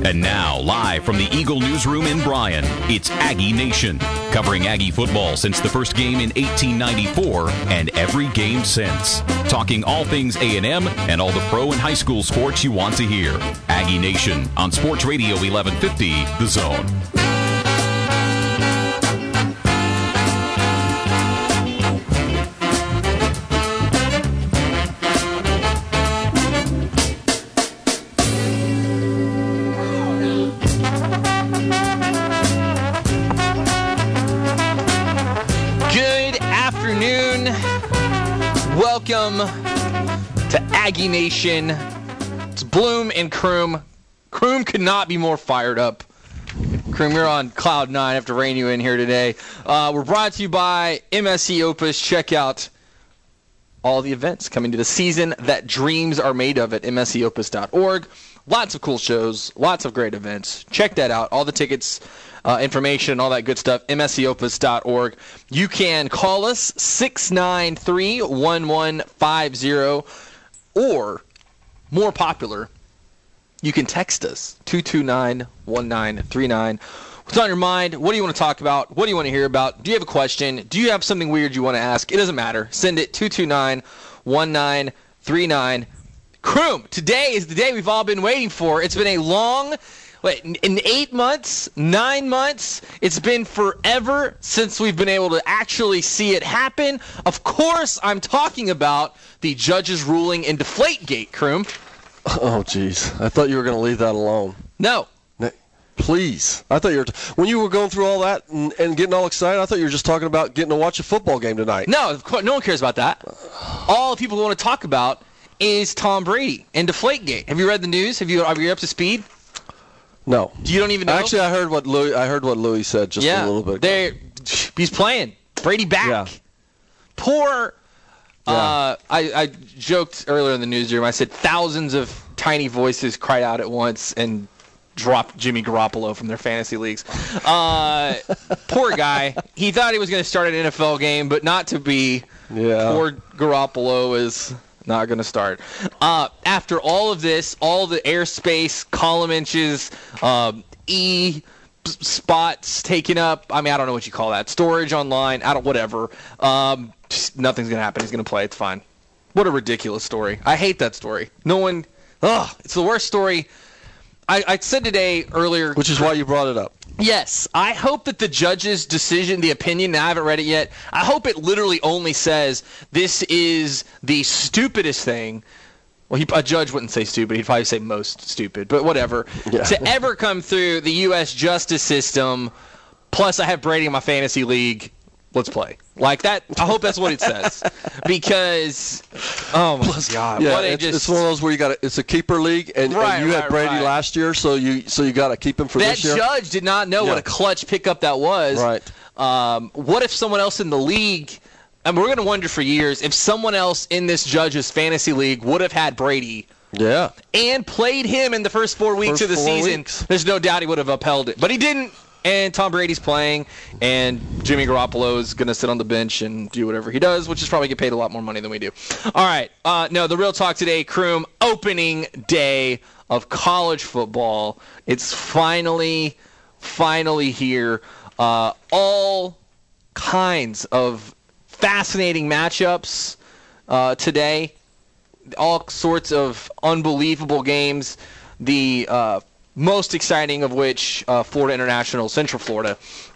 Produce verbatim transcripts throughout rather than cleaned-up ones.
And now, live from the Eagle Newsroom in Bryan, it's Aggie Nation, covering Aggie football since the first game in eighteen ninety-four and every game since. Talking all things A and M and all the pro and high school sports you want to hear. Aggie Nation on Sports Radio eleven fifty, The Zone. Welcome to Aggie Nation. It's Bloom and Kroom. Kroom could not be more fired up. Kroom, you're on cloud nine after reining you in here today. Uh, we're brought to you by M S C Opus. Check out all the events coming to the season that dreams are made of at M S C opus dot org. Lots of cool shows, lots of great events. Check that out. All the tickets, uh, information, all that good stuff, M S C opus dot org. You can call us six nine three, one one five zero, or, more popular, you can text us, two two nine, one nine three nine. What's on your mind? What do you want to talk about? What do you want to hear about? Do you have a question? Do you have something weird you want to ask? It doesn't matter. Send it, two two nine, one nine three nine. Kroom, today is the day we've all been waiting for. It's been a long, wait, in eight months, nine months, it's been forever since we've been able to actually see it happen. Of course, I'm talking about the judge's ruling in Deflategate, Kroom. Oh, jeez. I thought you were going to leave that alone. No. Please. I thought you were, t- when you were going through all that and, and getting all excited, I thought you were just talking about getting to watch a football game tonight. No, of course, no one cares about that. All the people want to talk about is Tom Brady and Deflategate. Have you read the news? Have you, are you up to speed? No. You don't even know? Actually, I heard what Louis, I heard what Louis said just yeah, a little bit ago. They're, he's playing. Brady back. Yeah. Poor. Yeah. Uh, I, I joked earlier in the newsroom. I said thousands of tiny voices cried out at once and dropped Jimmy Garoppolo from their fantasy leagues. Uh, poor guy. He thought he was going to start an N F L game, but not to be. Yeah. Poor Garoppolo is not going to start. Uh, after all of this, all the airspace, column inches, um, E spots taken up. I mean, I don't know what you call that. Storage online. I don't. Whatever. Um, just, nothing's going to happen. He's going to play. It's fine. What a ridiculous story. I hate that story. No one. Ugh. It's the worst story. I, I said today earlier. Which is why you brought it up. Yes. I hope that the judge's decision, the opinion, I haven't read it yet, I hope it literally only says this is the stupidest thing. Well, he, a judge wouldn't say stupid. He'd probably say most stupid, but whatever. Yeah. To ever come through the U S justice system, plus I have Brady in my fantasy league, let's play. Like that, I hope that's what it says. Because, oh my plus, God. Yeah, what it's, just, it's one of those where you got it's a keeper league, and, right, and you right, had Brady right. last year, so you so you got to keep him for that this year. That judge did not know yeah. what a clutch pickup that was. Right. Um, what if someone else in the league, and we're going to wonder for years, if someone else in this judge's fantasy league would have had Brady yeah. and played him in the first four weeks first of the four season, weeks. There's no doubt he would have upheld it. But he didn't. And Tom Brady's playing, and Jimmy Garoppolo is going to sit on the bench and do whatever he does, which is probably get paid a lot more money than we do. All right. Uh, no, the real talk today, Kroom, opening day of college football. It's finally, finally here. Uh, all kinds of fascinating matchups uh, today. All sorts of unbelievable games. The uh, most exciting of which, uh, Florida International, Central Florida,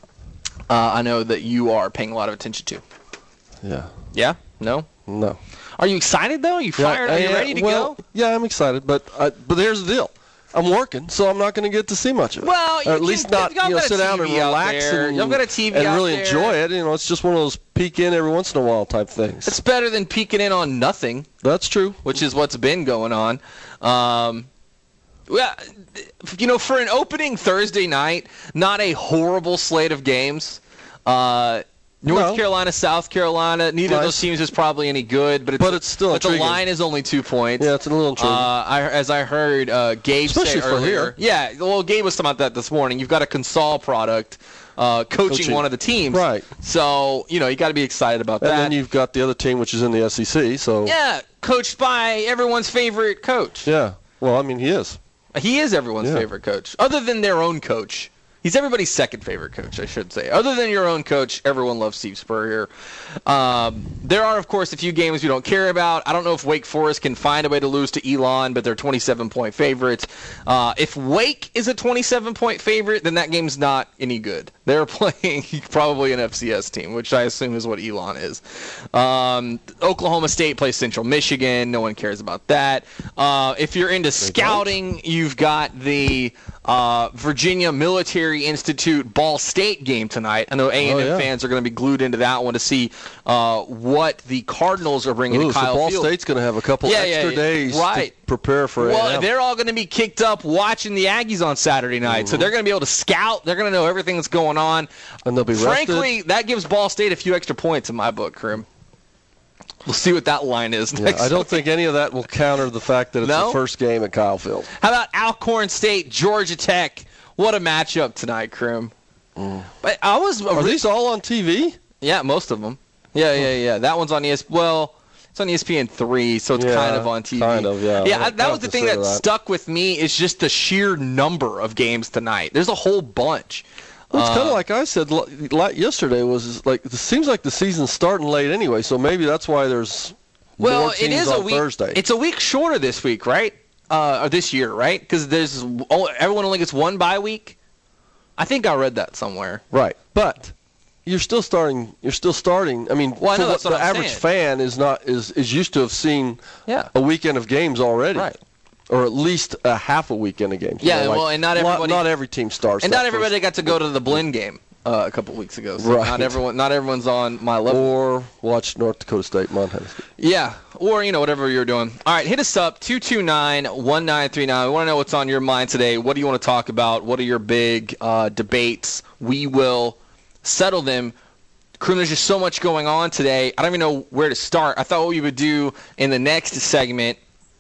uh, I know that you are paying a lot of attention to. Yeah. Yeah? No? No. Are you excited, though? Are you fired? Yeah, Are you yeah, ready to well, go? Yeah, I'm excited, but I, but here's the deal. I'm working, so I'm not going to get to see much of it. Well, you or at can, least not you know, sit down and relax and, Y'all got a T V and out really there. enjoy it. You know, it's just one of those peek in every once in a while type things. It's better than peeking in on nothing. That's true. Which is what's been going on. Um, well, you know, for an opening Thursday night, not a horrible slate of games. Uh, North no. Carolina, South Carolina, neither nice. of those teams is probably any good, but it's, but it's still but the intriguing. line is only two points. Yeah, it's a little intriguing. Uh, I, as I heard uh, Gabe Especially say for earlier. here. Yeah, well, Gabe was talking about that this morning. You've got a Consol product uh, coaching, Coaching. one of the teams. Right. So, you know, you got to be excited about and that. then you've got the other team, which is in the S E C. So yeah, coached by everyone's favorite coach. Yeah. Well, I mean, he is. He is everyone's Yeah. favorite coach, other than their own coach. He's everybody's second favorite coach, I should say. Other than your own coach, everyone loves Steve Spurrier. Um, there are, of course, a few games we don't care about. I don't know if Wake Forest can find a way to lose to Elon, but they're twenty-seven point favorites. Uh, if Wake is a twenty-seven point favorite, then that game's not any good. They're playing probably an F C S team, which I assume is what Elon is. Um, Oklahoma State plays Central Michigan. No one cares about that. Uh, if you're into scouting, you've got the uh, Virginia Military Institute Ball State game tonight. I know A and M oh, yeah. fans are going to be glued into that one to see uh, what the Cardinals are bringing Ooh, to Kyle so Ball Field. State's going to have a couple Yeah, yeah, extra yeah. days Right. to prepare for Well, A and M. they're all going to be kicked up watching the Aggies on Saturday night, Mm-hmm. so they're going to be able to scout. They're going to know everything that's going on. And they'll be rested. Frankly, that gives Ball State a few extra points in my book, Krim. We'll see what that line is Yeah, next I don't week. think any of that will counter the fact that it's No? the first game at Kyle Field. How about Alcorn State, Georgia Tech? What a matchup tonight, Krim. Mm. But I was Are these all on T V? Yeah, most of them. Yeah, yeah, yeah. That one's on E S P N. Well, it's on E S P N three, so it's Yeah, kind of on T V. kind of, yeah. Yeah, I I, that would was the thing that, consider that. stuck with me is just the sheer number of games tonight. There's a whole bunch. Well, it's kind Uh, of like I said l- like yesterday. Was like it seems like the season's starting late anyway, so maybe that's why there's Well, more it teams is on a week. Thursday. It's a week shorter this week, right? Uh, or this year, right? Because there's oh, everyone only gets one bye week. I think I read that somewhere. Right, but you're still starting. You're still starting. I mean, Well, I for know, what that's what the I'm average saying. fan is not is is used to have seen Yeah. a weekend of games already, Right. or at least a half a weekend of games. Yeah, You know, like, well, and not lot- everybody- not every team starts, And that not first- everybody got to go to the Blinn game uh, a couple weeks ago. So Right. Not everyone. Not everyone's on my level. or watch North Dakota State, Montana State. Yeah, or, you know, whatever you're doing. All right, hit us up, two two nine, one nine three nine. We want to know what's on your mind today. What do you want to talk about? What are your big uh, debates? We will settle them. Crew, there's just so much going on today. I don't even know where to start. I thought what we would do in the next segment,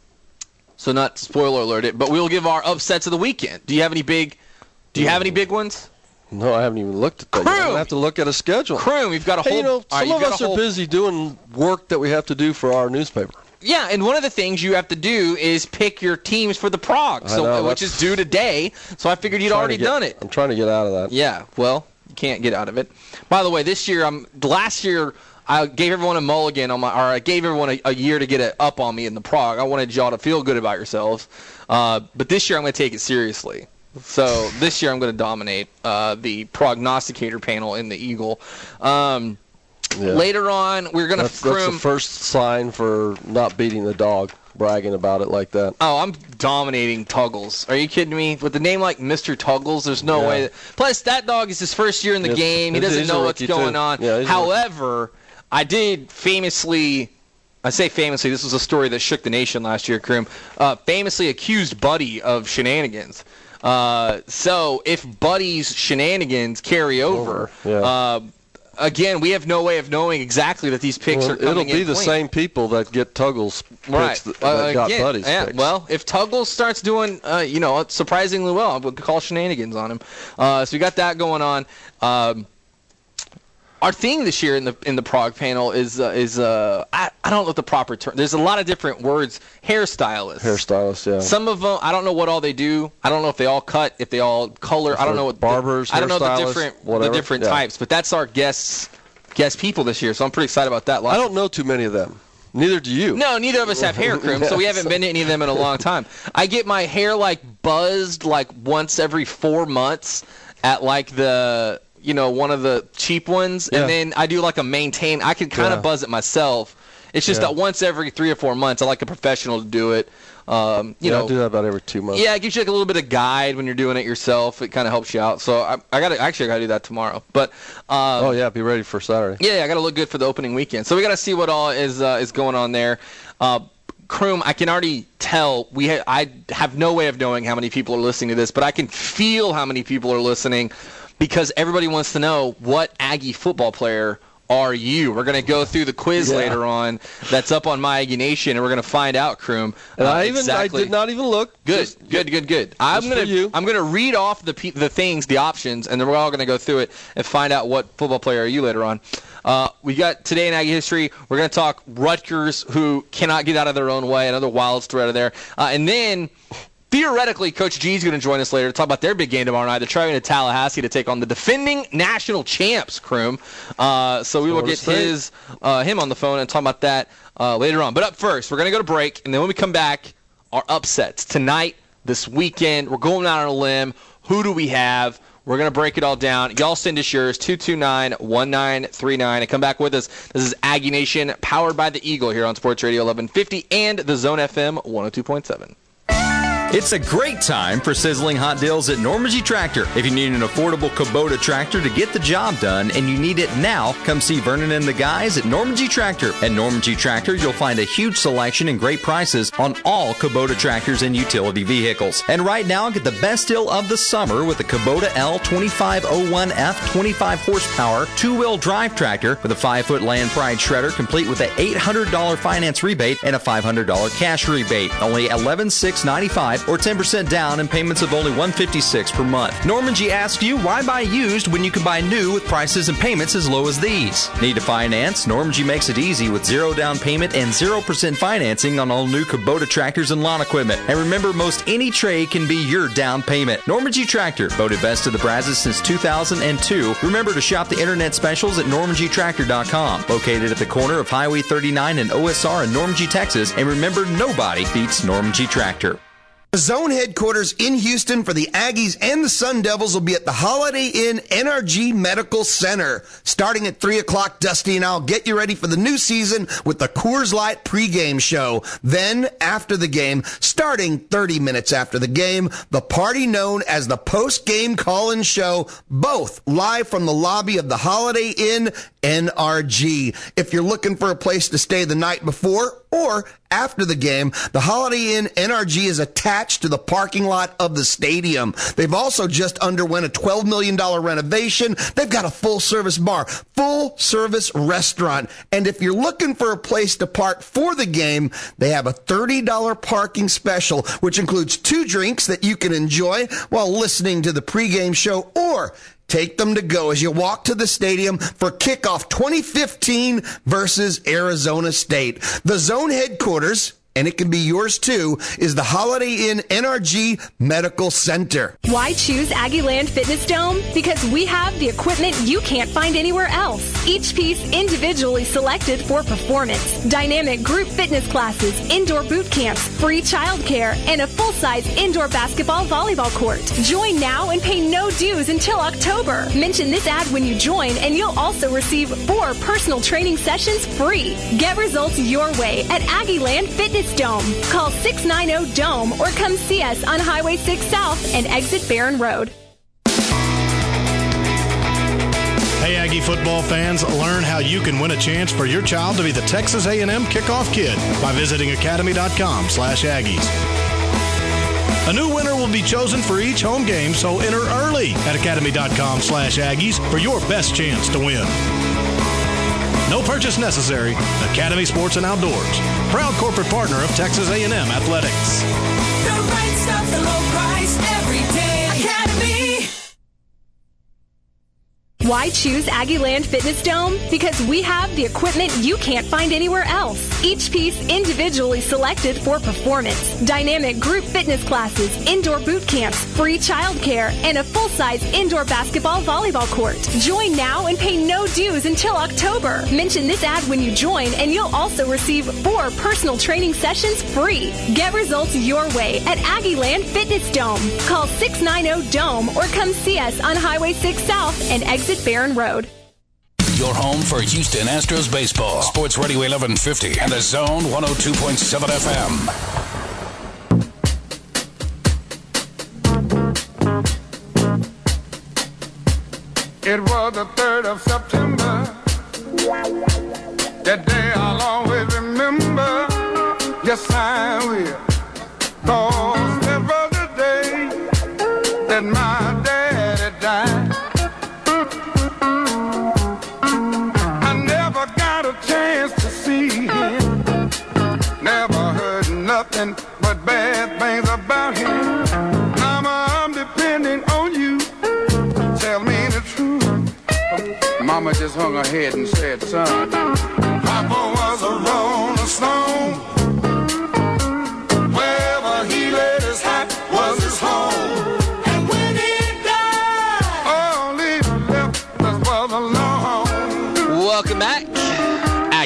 so not spoiler alert it, but we'll give our upsets of the weekend. Do you have any big, do you have any big ones? No, I haven't even looked at that. Crew! I'm gonna have to look at a schedule. Crew, we've got a whole. Hey, you know, all right, some you've of got us a are whole- busy doing work that we have to do for our newspaper. Yeah, and one of the things you have to do is pick your teams for the Prog, I so know, which that's- is due today. So I figured you'd Trying to already get- done it. I'm trying to get out of that. Yeah, well, you can't get out of it. By the way, this year, I'm last year I gave everyone a mulligan on my, or I gave everyone a, a year to get it up on me in the Prog. I wanted y'all to feel good about yourselves, uh, but this year I'm going to take it seriously. So this year I'm going to dominate uh, the prognosticator panel in the Eagle. Um, Yeah. Later on, we're going to That's, that's the first sign for not beating the dog, bragging about it like that. Oh, I'm dominating Tuggles. Are you kidding me? With a name like Mister Tuggles, there's no Yeah. way. That, plus, that dog is his first year in the Yes. game. He He's- doesn't he's a know what's rookie, going too. on. Yeah, he's a However, I did famously, I say famously, this was a story that shook the nation last year, Krim, uh, famously accused Buddy of shenanigans. Uh, so if Buddy's shenanigans carry over, Over, yeah. uh, again, we have no way of knowing exactly that these picks Well, are coming it'll be in the clean. same people that get Tuggles picks Right. that, Uh, that got again, Buddy's yeah, picks. Well, if Tuggles starts doing, uh, you know, surprisingly well, I would call shenanigans on him. Uh, so we got that going on. Um, our theme this year in the in the Prog panel is uh, is uh, I I don't know what the proper term. There's a lot of different words. Hairstylists. Hairstylists, yeah. Some of them, I don't know what all they do. I don't know if they all cut, if they all color. I don't know what Barbers, the, I don't know the hairstylists, different the whatever, different yeah. types. But that's our guests guest people this year. So I'm pretty excited about that. Lots I don't know too many of them. Neither do you. No, neither of us have hair, Krim, so we haven't been to any of them in a long time. I get my hair, like, buzzed, like, once every four months at, like, the, you know, one of the cheap ones, Yeah. and then I do, like, a maintain. I can kind of Yeah. buzz it myself. It's just Yeah. that once every three or four months, I like a professional to do it. Um, you yeah, know, I do that about every two months. yeah, it gives you like a little bit of guide when you're doing it yourself. It kind of helps you out. So I, I got to actually I got to do that tomorrow. But um, Oh, yeah, be ready for Saturday. yeah, I got to look good for the opening weekend. So we got to see what all is uh, is going on there. Uh, Kroom, I can already tell. We ha- I have no way of knowing how many people are listening to this, but I can feel how many people are listening because everybody wants to know what Aggie football player are you. We're going to go through the quiz Yeah. later on that's up on My Aggie Nation, and we're going to find out, Kroom. And uh, I even exactly. I did not even look. Good, Just- good, good, good. I'm just gonna for you. I'm gonna read off the pe- the things, the options, and then we're all gonna go through it and find out what football player are you later on. Uh, we got today in Aggie history. We're gonna talk Rutgers, who cannot get out of their own way. Another wild thread of there, uh, and then theoretically, Coach G is going to join us later to talk about their big game tomorrow night. They're traveling to Tallahassee to take on the defending national champs, Kroom. Uh, so we will get his uh, him on the phone and talk about that uh, later on. But up first, we're going to go to break, and then when we come back, our upsets tonight, this weekend. We're going out on a limb. Who do we have? We're going to break it all down. Y'all send us yours, two two nine, one nine three nine, and come back with us. This is Aggie Nation, powered by the Eagle here on Sports Radio eleven fifty and the Zone F M one oh two point seven. It's a great time for sizzling hot deals at Normandy Tractor. If you need an affordable Kubota tractor to get the job done and you need it now, come see Vernon and the guys at Normandy Tractor. At Normandy Tractor, you'll find a huge selection and great prices on all Kubota tractors and utility vehicles. And right now, get the best deal of the summer with the Kubota L twenty-five oh one F twenty-five horsepower two-wheel drive tractor with a five-foot land pride shredder, complete with an eight hundred dollars finance rebate and a five hundred dollars cash rebate. Only eleven thousand six hundred ninety-five dollars or ten percent down and payments of only one hundred fifty-six dollars per month. Normandy asks you, why buy used when you can buy new with prices and payments as low as these? Need to finance? Normandy makes it easy with zero down payment and zero percent financing on all new Kubota tractors and lawn equipment. And remember, most any trade can be your down payment. Normandy Tractor, voted best of the Brazos since two thousand two. Remember to shop the internet specials at normandy tractor dot com. Located at the corner of Highway thirty-nine and O S R in Normandy, Texas. And remember, nobody beats Normandy Tractor. The Zone headquarters in Houston for the Aggies and the Sun Devils will be at the Holiday Inn N R G Medical Center. Starting at three o'clock, Dusty and I'll get you ready for the new season with the Coors Light pregame show. Then, after the game, starting thirty minutes after the game, the party known as the post-game call-in show, both live from the lobby of the Holiday Inn N R G. If you're looking for a place to stay the night before or after the game, the Holiday Inn N R G is attached to the parking lot of the stadium. They've also just underwent a twelve million dollars renovation. They've got a full-service bar, full-service restaurant. And if you're looking for a place to park for the game, they have a thirty dollars parking special, which includes two drinks that you can enjoy while listening to the pregame show, or take them to go as you walk to the stadium for kickoff twenty fifteen versus Arizona State. The Zone headquarters, and it can be yours too, is the Holiday Inn N R G Medical Center. Why choose Aggieland Fitness Dome? Because we have the equipment you can't find anywhere else. Each piece individually selected for performance. Dynamic group fitness classes, indoor boot camps, free childcare, and a full-size indoor basketball volleyball court. Join now and pay no dues until October. Mention this ad when you join and you'll also receive four personal training sessions free. Get results your way at Aggieland Fitness Dome. Call six nine zero D O M E or come see us on Highway six South and exit Barron Road. Hey, Aggie football fans, learn how you can win a chance for your child to be the Texas A and M kickoff kid by visiting academy dot com slash Aggies. A new winner will be chosen for each home game, so enter early at academy dot com slash Aggies for your best chance to win. No purchase necessary. Academy Sports and Outdoors. Proud corporate partner of Texas A and M Athletics. The right stuff, the low price, every day. Academy. Why choose Aggieland Fitness Dome? Because we have the equipment you can't find anywhere else. Each piece individually selected for performance. Dynamic group fitness classes, indoor boot camps, free childcare, and a full-size indoor basketball volleyball court. Join now and pay no dues until October. Mention this ad when you join and you'll also receive four personal training sessions free. Get results your way at Aggieland Fitness Dome. Call six nine zero D O M E or come see us on Highway six South and exit Barron Road. Your home for Houston Astros baseball. Sports Radio eleven fifty and the Zone one oh two point seven F M. It was the third of September. That day I'll always remember. Yes, I will. 'Cause that was the day that my daddy died. I never got a chance to see him. Never heard nothing but bad things about him. Mama, I'm depending on you. Tell me the truth. Mama just hung her head and said, son, Papa was a rolling stone. Wherever he laid his hat was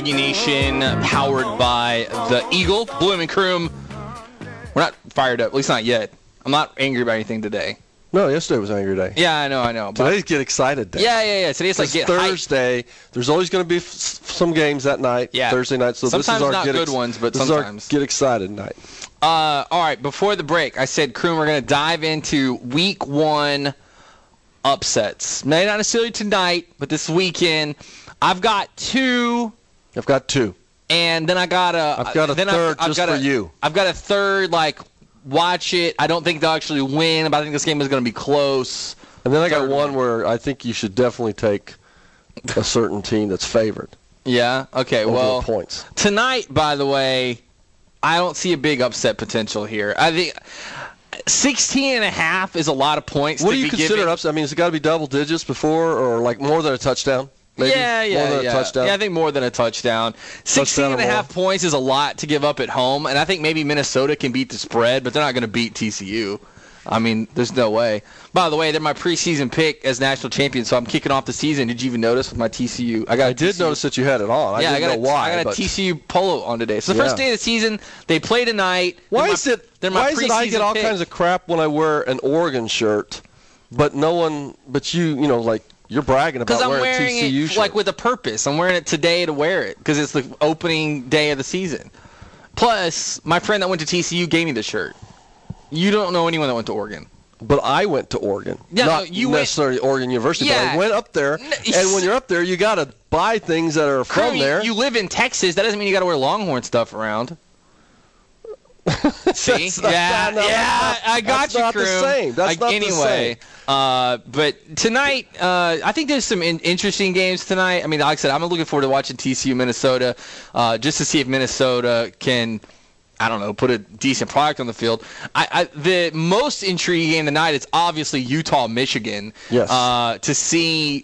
Aggie Nation, powered by the Eagle. Bloom and Kroom, we're not fired up, at least not yet. I'm not angry about anything today. No, yesterday was Angry Day. Yeah, I know, I know. Today's Get Excited Day. Yeah, yeah, yeah. Today's like Get Hyped. Thursday. There's always going to be f- some games that night, yeah. Thursday night. So sometimes this is our not get good ex- ones, but this sometimes. Is our Get Excited night. Uh, all right, before the break, I said, Kroom, we're going to dive into week one upsets. Maybe not necessarily tonight, but this weekend. I've got two. I've got two. And then I got a. I've got a then third I've, I've just got for a, you. I've got a third, like, watch it. I don't think they'll actually win, but I think this game is going to be close. And then I got Third one one. where I think you should definitely take a certain team that's favored. Yeah? Okay, over well. points. Tonight, by the way, I don't see a big upset potential here. I think sixteen and a half is a lot of points What to do you be consider given. upset? I mean, has it got to be double digits before or like more than a touchdown? Maybe? Yeah, yeah, More than yeah. a touchdown? Yeah, I think more than a touchdown. sixteen Touchdown and a or half points is a lot to give up at home, and I think maybe Minnesota can beat the spread, but they're not going to beat T C U. I mean, there's no way. By the way, they're my preseason pick as national champion, so I'm kicking off the season. Did you even notice with my T C U? I got. I did notice that you had it on. I yeah, didn't I got know a, why. I got a but T C U polo on today. So the Yeah. first day of the season, they play tonight. Why They're is my- it? they're my Why is it I get preseason all pick. kinds of crap when I wear an Oregon shirt, but no one, but you, you know, like you're bragging about Because I'm wearing, wearing a T C U it shirt. like with a purpose. I'm wearing it today to wear it because it's the opening day of the season. Plus, my friend that went to T C U gave me the shirt. You don't know anyone that went to Oregon. But I went to Oregon, Yeah, not no, you went- necessarily Oregon University. But Yeah. I went up there, and when you're up there, you got to buy things that are from Kroom, there. You live in Texas. That doesn't mean you got to wear Longhorn stuff around. See? That's not- yeah, no, yeah, that's not- I got that's you, not the Kroom. same. That's I, not the anyway, uh, but tonight, uh, I think there's some in- interesting games tonight. I mean, like I said, I'm looking forward to watching T C U Minnesota, uh, just to see if Minnesota can, I don't know, put a decent product on the field. I, I, the most intriguing game tonight is obviously Utah-Michigan. Yes. Uh, to see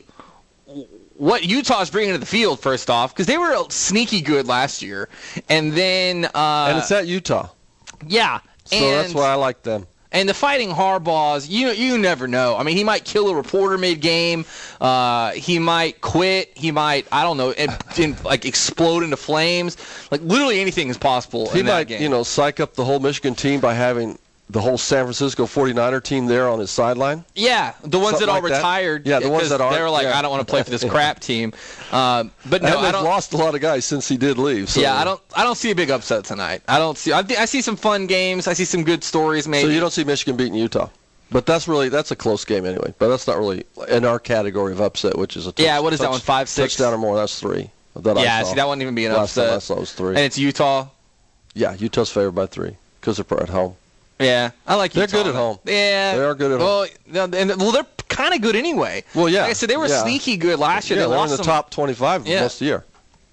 what Utah's bringing to the field, first off, because they were sneaky good last year. And then... Uh, and it's at Utah. Yeah. So and, that's why I like them. And the Fighting Harbaughs, you you never know. I mean, he might kill a reporter mid-game. Uh, he might quit. He might, I don't know, and, and, like explode into flames. Like literally anything is possible He in that might, game. you know, psych up the whole Michigan team by having the whole San Francisco forty-niner team there on his sideline. Yeah, the ones Something that all like that. retired. Yeah, the ones that aren't, They were like, yeah. I don't want to play for this crap team. Uh, but no, and I they've don't. lost a lot of guys since he did leave. So. Yeah, I don't. I don't see a big upset tonight. I don't see. I, th- I see some fun games. I see some good stories. Maybe. So you don't see Michigan beating Utah. But that's really that's a close game anyway. But that's not really in our category of upset, which is a touch, Yeah, what is that touch- one, five, six? touchdown or more. That's three. That Yeah, I saw. see, that wouldn't even be an Last upset. time I saw it was three. And it's Utah. Yeah, Utah's favored by three because they're at home. Yeah, I like They're Utah. good at home. Yeah, They are good at well, home. And, well, they're kind of good anyway. Well, yeah. Like I said, they were yeah. sneaky good last year. Yeah, they they're lost in the some- top twenty-five Yeah. most of the year.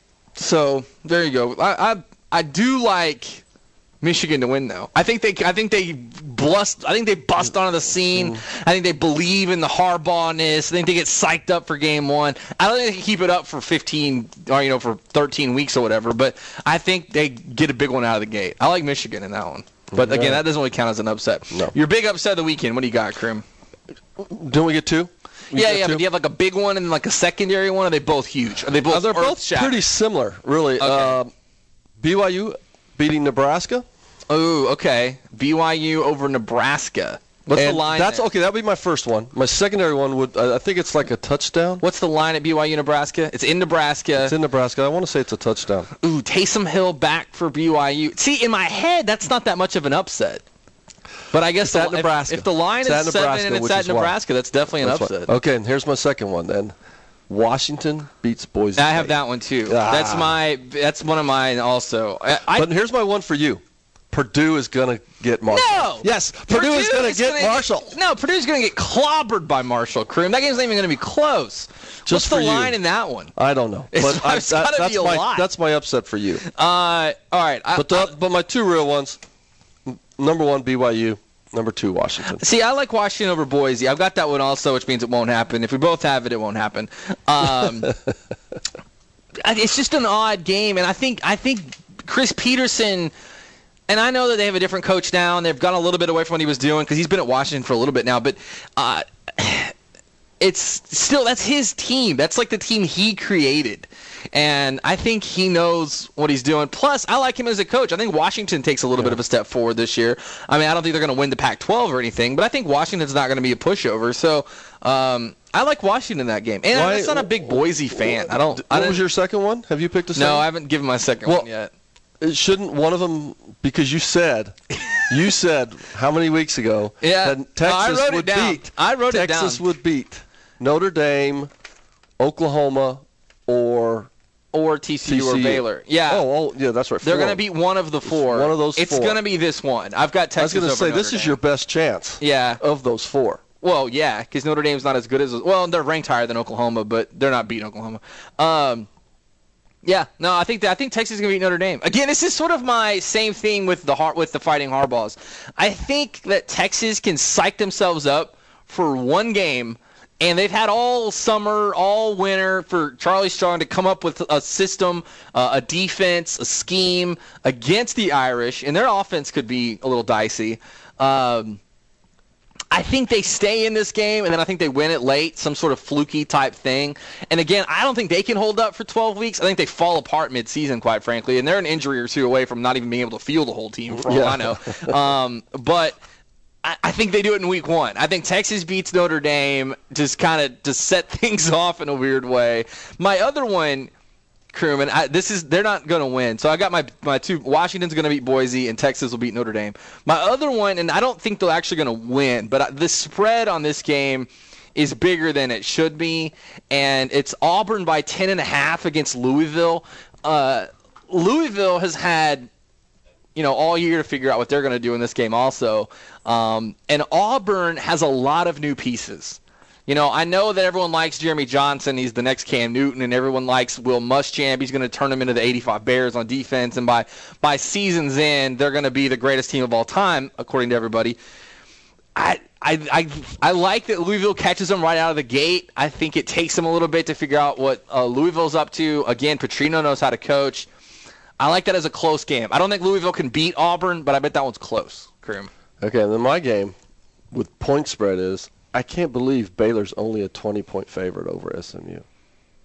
So there you go. I, I I do like Michigan to win though. I think they I think they bust I think they bust onto the scene. Mm. I think they believe in the Harbaugh-ness. I think they get psyched up for game one. I don't think they can keep it up for fifteen or you know for thirteen weeks or whatever, but I think they get a big one out of the gate. I like Michigan in that one. But again, Yeah. that doesn't really count as an upset. No. Your big upset of the weekend, what do you got, Kroom? Don't we get two? We Yeah, get yeah, two? but do you have like a big one and like a secondary one? Or are they both huge? Are they both Uh, they're both earth-shattering? pretty similar, really. Uh, B Y U beating Nebraska. Oh, okay. B Y U over Nebraska. What's And the line? That's there? okay. That would be my first one. My secondary one would. Uh, I think it's like a touchdown. What's the line at B Y U Nebraska? It's in Nebraska. It's in Nebraska. I want to say it's a touchdown. Ooh, Taysom Hill back for B Y U. See, in my head, that's not that much of an upset. But I guess It's at the, if- Nebraska. If, the line It's is at seven Nebraska, and it's which at is why. Nebraska, that's definitely an That's upset. what- Okay, and here's my second one then. Washington beats Boise I have State. that one too. Ah. That's my. That's one of mine also. I, I, But here's my one for you. Purdue is going to get Marshall. No! Yes, Purdue, is going to get gonna Marshall. no, Purdue's going to get clobbered by Marshall. Kroom. That game's not even going to be close. Just What's for the you. line in that one? I don't know. It's- But I, it's that- gotta that's be a my lot. that's my upset for you. Uh, all right. I, But the, but my two real ones. n- Number one, B Y U. Number two, Washington. See, I like Washington over Boise. I've got that one also, which means it won't happen. If we both have it, it won't happen. Um, it's just an odd game, and I think I think Chris Peterson. And I know that they have a different coach now, and they've gone a little bit away from what he was doing because he's been at Washington for a little bit now. But uh, it's still, that's his team. That's like the team he created. And I think he knows what he's doing. Plus, I like him as a coach. I think Washington takes a little yeah. bit of a step forward this year. I mean, I don't think they're going to win the Pac twelve or anything, but I think Washington's not going to be a pushover. So um, I like Washington in that game. And Why, I'm not a big Boise fan. I don't. What I was your second one? Have you picked a second? No, I haven't given my second well, one yet. It shouldn't one of them, because you said, you said how many weeks ago yeah. that Texas no, I wrote would it down. beat. I wrote Texas it down. Texas would beat Notre Dame, Oklahoma, or or T C U, T C U or Baylor. Yeah. Oh, oh yeah, that's right. They're going to beat one of the four. One of those it's four. It's going to be this one. I've got Texas. I was going to say, Notre this Dame. is your best chance yeah. of those four. Well, yeah, because Notre Dame's not as good as – well, they're ranked higher than Oklahoma, but they're not beating Oklahoma. Um, yeah, no, I think that, I think Texas is going to beat Notre Dame. Again, this is sort of my same thing with the with the Fighting Harbaughs. I think that Texas can psych themselves up for one game. And they've had all summer, all winter for Charlie Strong to come up with a system, uh, a defense, a scheme against the Irish. And their offense could be a little dicey. Um, I think they stay in this game, and then I think they win it late, some sort of fluky type thing. And, again, I don't think they can hold up for twelve weeks. I think they fall apart midseason, quite frankly. And they're an injury or two away from not even being able to field the whole team, for all yeah. I know. Um, but – I think they do it in week one. I think Texas beats Notre Dame just kind of to set things off in a weird way. My other one, Crewman, I, this is they're not going to win. So I got my my two. Washington's going to beat Boise, and Texas will beat Notre Dame. My other one, and I don't think they're actually going to win, but the spread on this game is bigger than it should be, and it's Auburn by ten and a half against Louisville. Uh, Louisville has had, you know, all year to figure out what they're going to do in this game also. Um, and Auburn has a lot of new pieces. You know, I know that everyone likes Jeremy Johnson. He's the next Cam Newton, and everyone likes Will Muschamp. He's going to turn them into the eighty-five Bears on defense, and by, by season's end, they're going to be the greatest team of all time, according to everybody. I, I, I, I like that Louisville catches them right out of the gate. I think it takes them a little bit to figure out what uh, Louisville's up to. Again, Petrino knows how to coach. I like that as a close game. I don't think Louisville can beat Auburn, but I bet that one's close, Krim. Okay, and then my game with point spread is I can't believe Baylor's only a twenty-point favorite over S M U.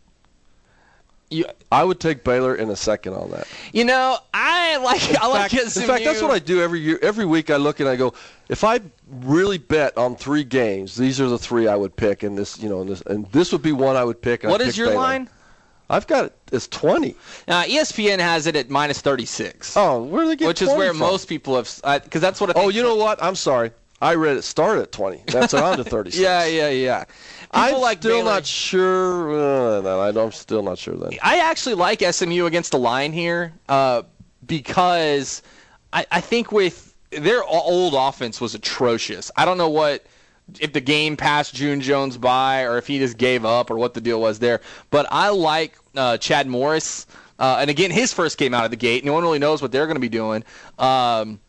You, I would take Baylor in a second on that. You know, I like in I like fact, S M U. In fact, that's what I do every year. Every week I look and I go, if I really bet on three games, these are the three I would pick, and this, you know, and this, and this would be one I would pick. And what I'd is pick your Baylor. line? I've got it as twenty. Uh, E S P N has it at minus thirty-six. Oh, where do they get Which is where from? Most people have, because uh, that's what I think. Oh, you know what? I'm sorry. I read it start at twenty. That's around to thirty-six. Yeah, yeah, yeah. People I'm like still Baylor. not sure. Uh, no, I'm still not sure then. I actually like S M U against the line here uh, because I, I think with their old offense was atrocious. I don't know what if the game passed June Jones by or if he just gave up or what the deal was there. But I like uh, Chad Morris. Uh, and, again, his first game out of the gate. No one really knows what they're going to be doing. Um,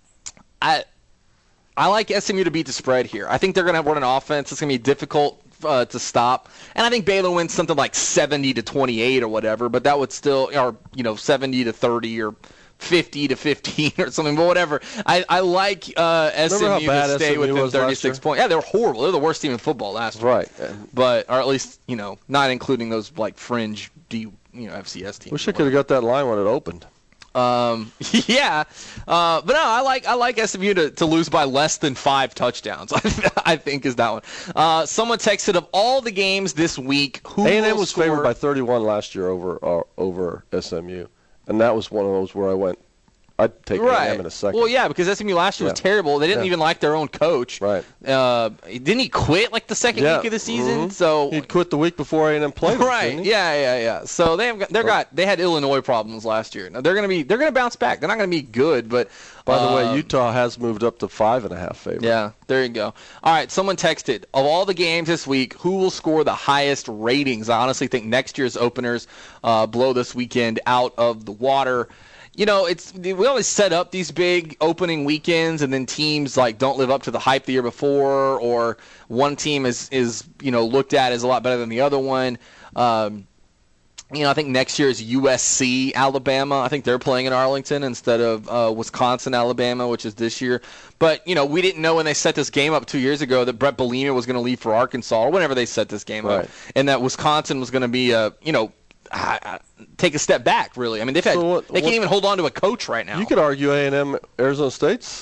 I I like S M U to beat the spread here. I think they're going to run an offense. It's going to be difficult uh, to stop. And I think Baylor wins something like seventy to twenty-eight or whatever, but that would still, or, you know, seventy to thirty or fifty to fifteen or something, but whatever. I, I like uh, S M U to stay within thirty-six points. Yeah, they were horrible. They're the worst team in football last year. Right. But, or at least, you know, not including those, like, fringe, D, you know, F C S teams. Wish I could have got that line when it opened. Um, yeah, uh, but no, I like I like S M U to, to lose by less than five touchdowns. I think is that one. Uh, someone texted of all the games this week, who A and M will was score? favored by thirty-one last year over uh, over S M U, and that was one of those where I went, I'd take right. A and M in a second. Well, yeah, because S M U last year yeah. was terrible. They didn't yeah. even like their own coach. Right. Uh, didn't he quit like the second yeah. week of the season? Mm-hmm. So he'd quit the week before A and M played. Right. Didn't he? Yeah, yeah, yeah. So they have got, they're got they had Illinois problems last year. Now they're gonna be they're gonna bounce back. They're not gonna be good, but by the um, way, Utah has moved up to five and a half favorite. Yeah, there you go. All right, someone texted of all the games this week, who will score the highest ratings? I honestly think next year's openers uh, blow this weekend out of the water. You know, it's we always set up these big opening weekends, and then teams like don't live up to the hype the year before, or one team is is you know looked at as a lot better than the other one. Um, You know, I think next year is U S C, Alabama. I think they're playing in Arlington instead of uh, Wisconsin, Alabama, which is this year. But, you know, we didn't know when they set this game up two years ago that Brett Bielema was going to leave for Arkansas or whenever they set this game right. up, and that Wisconsin was going to be, a, you know, uh, take a step back, really. I mean, they've had, so what, they can't what, even hold on to a coach right now. You could argue A and M, Arizona State's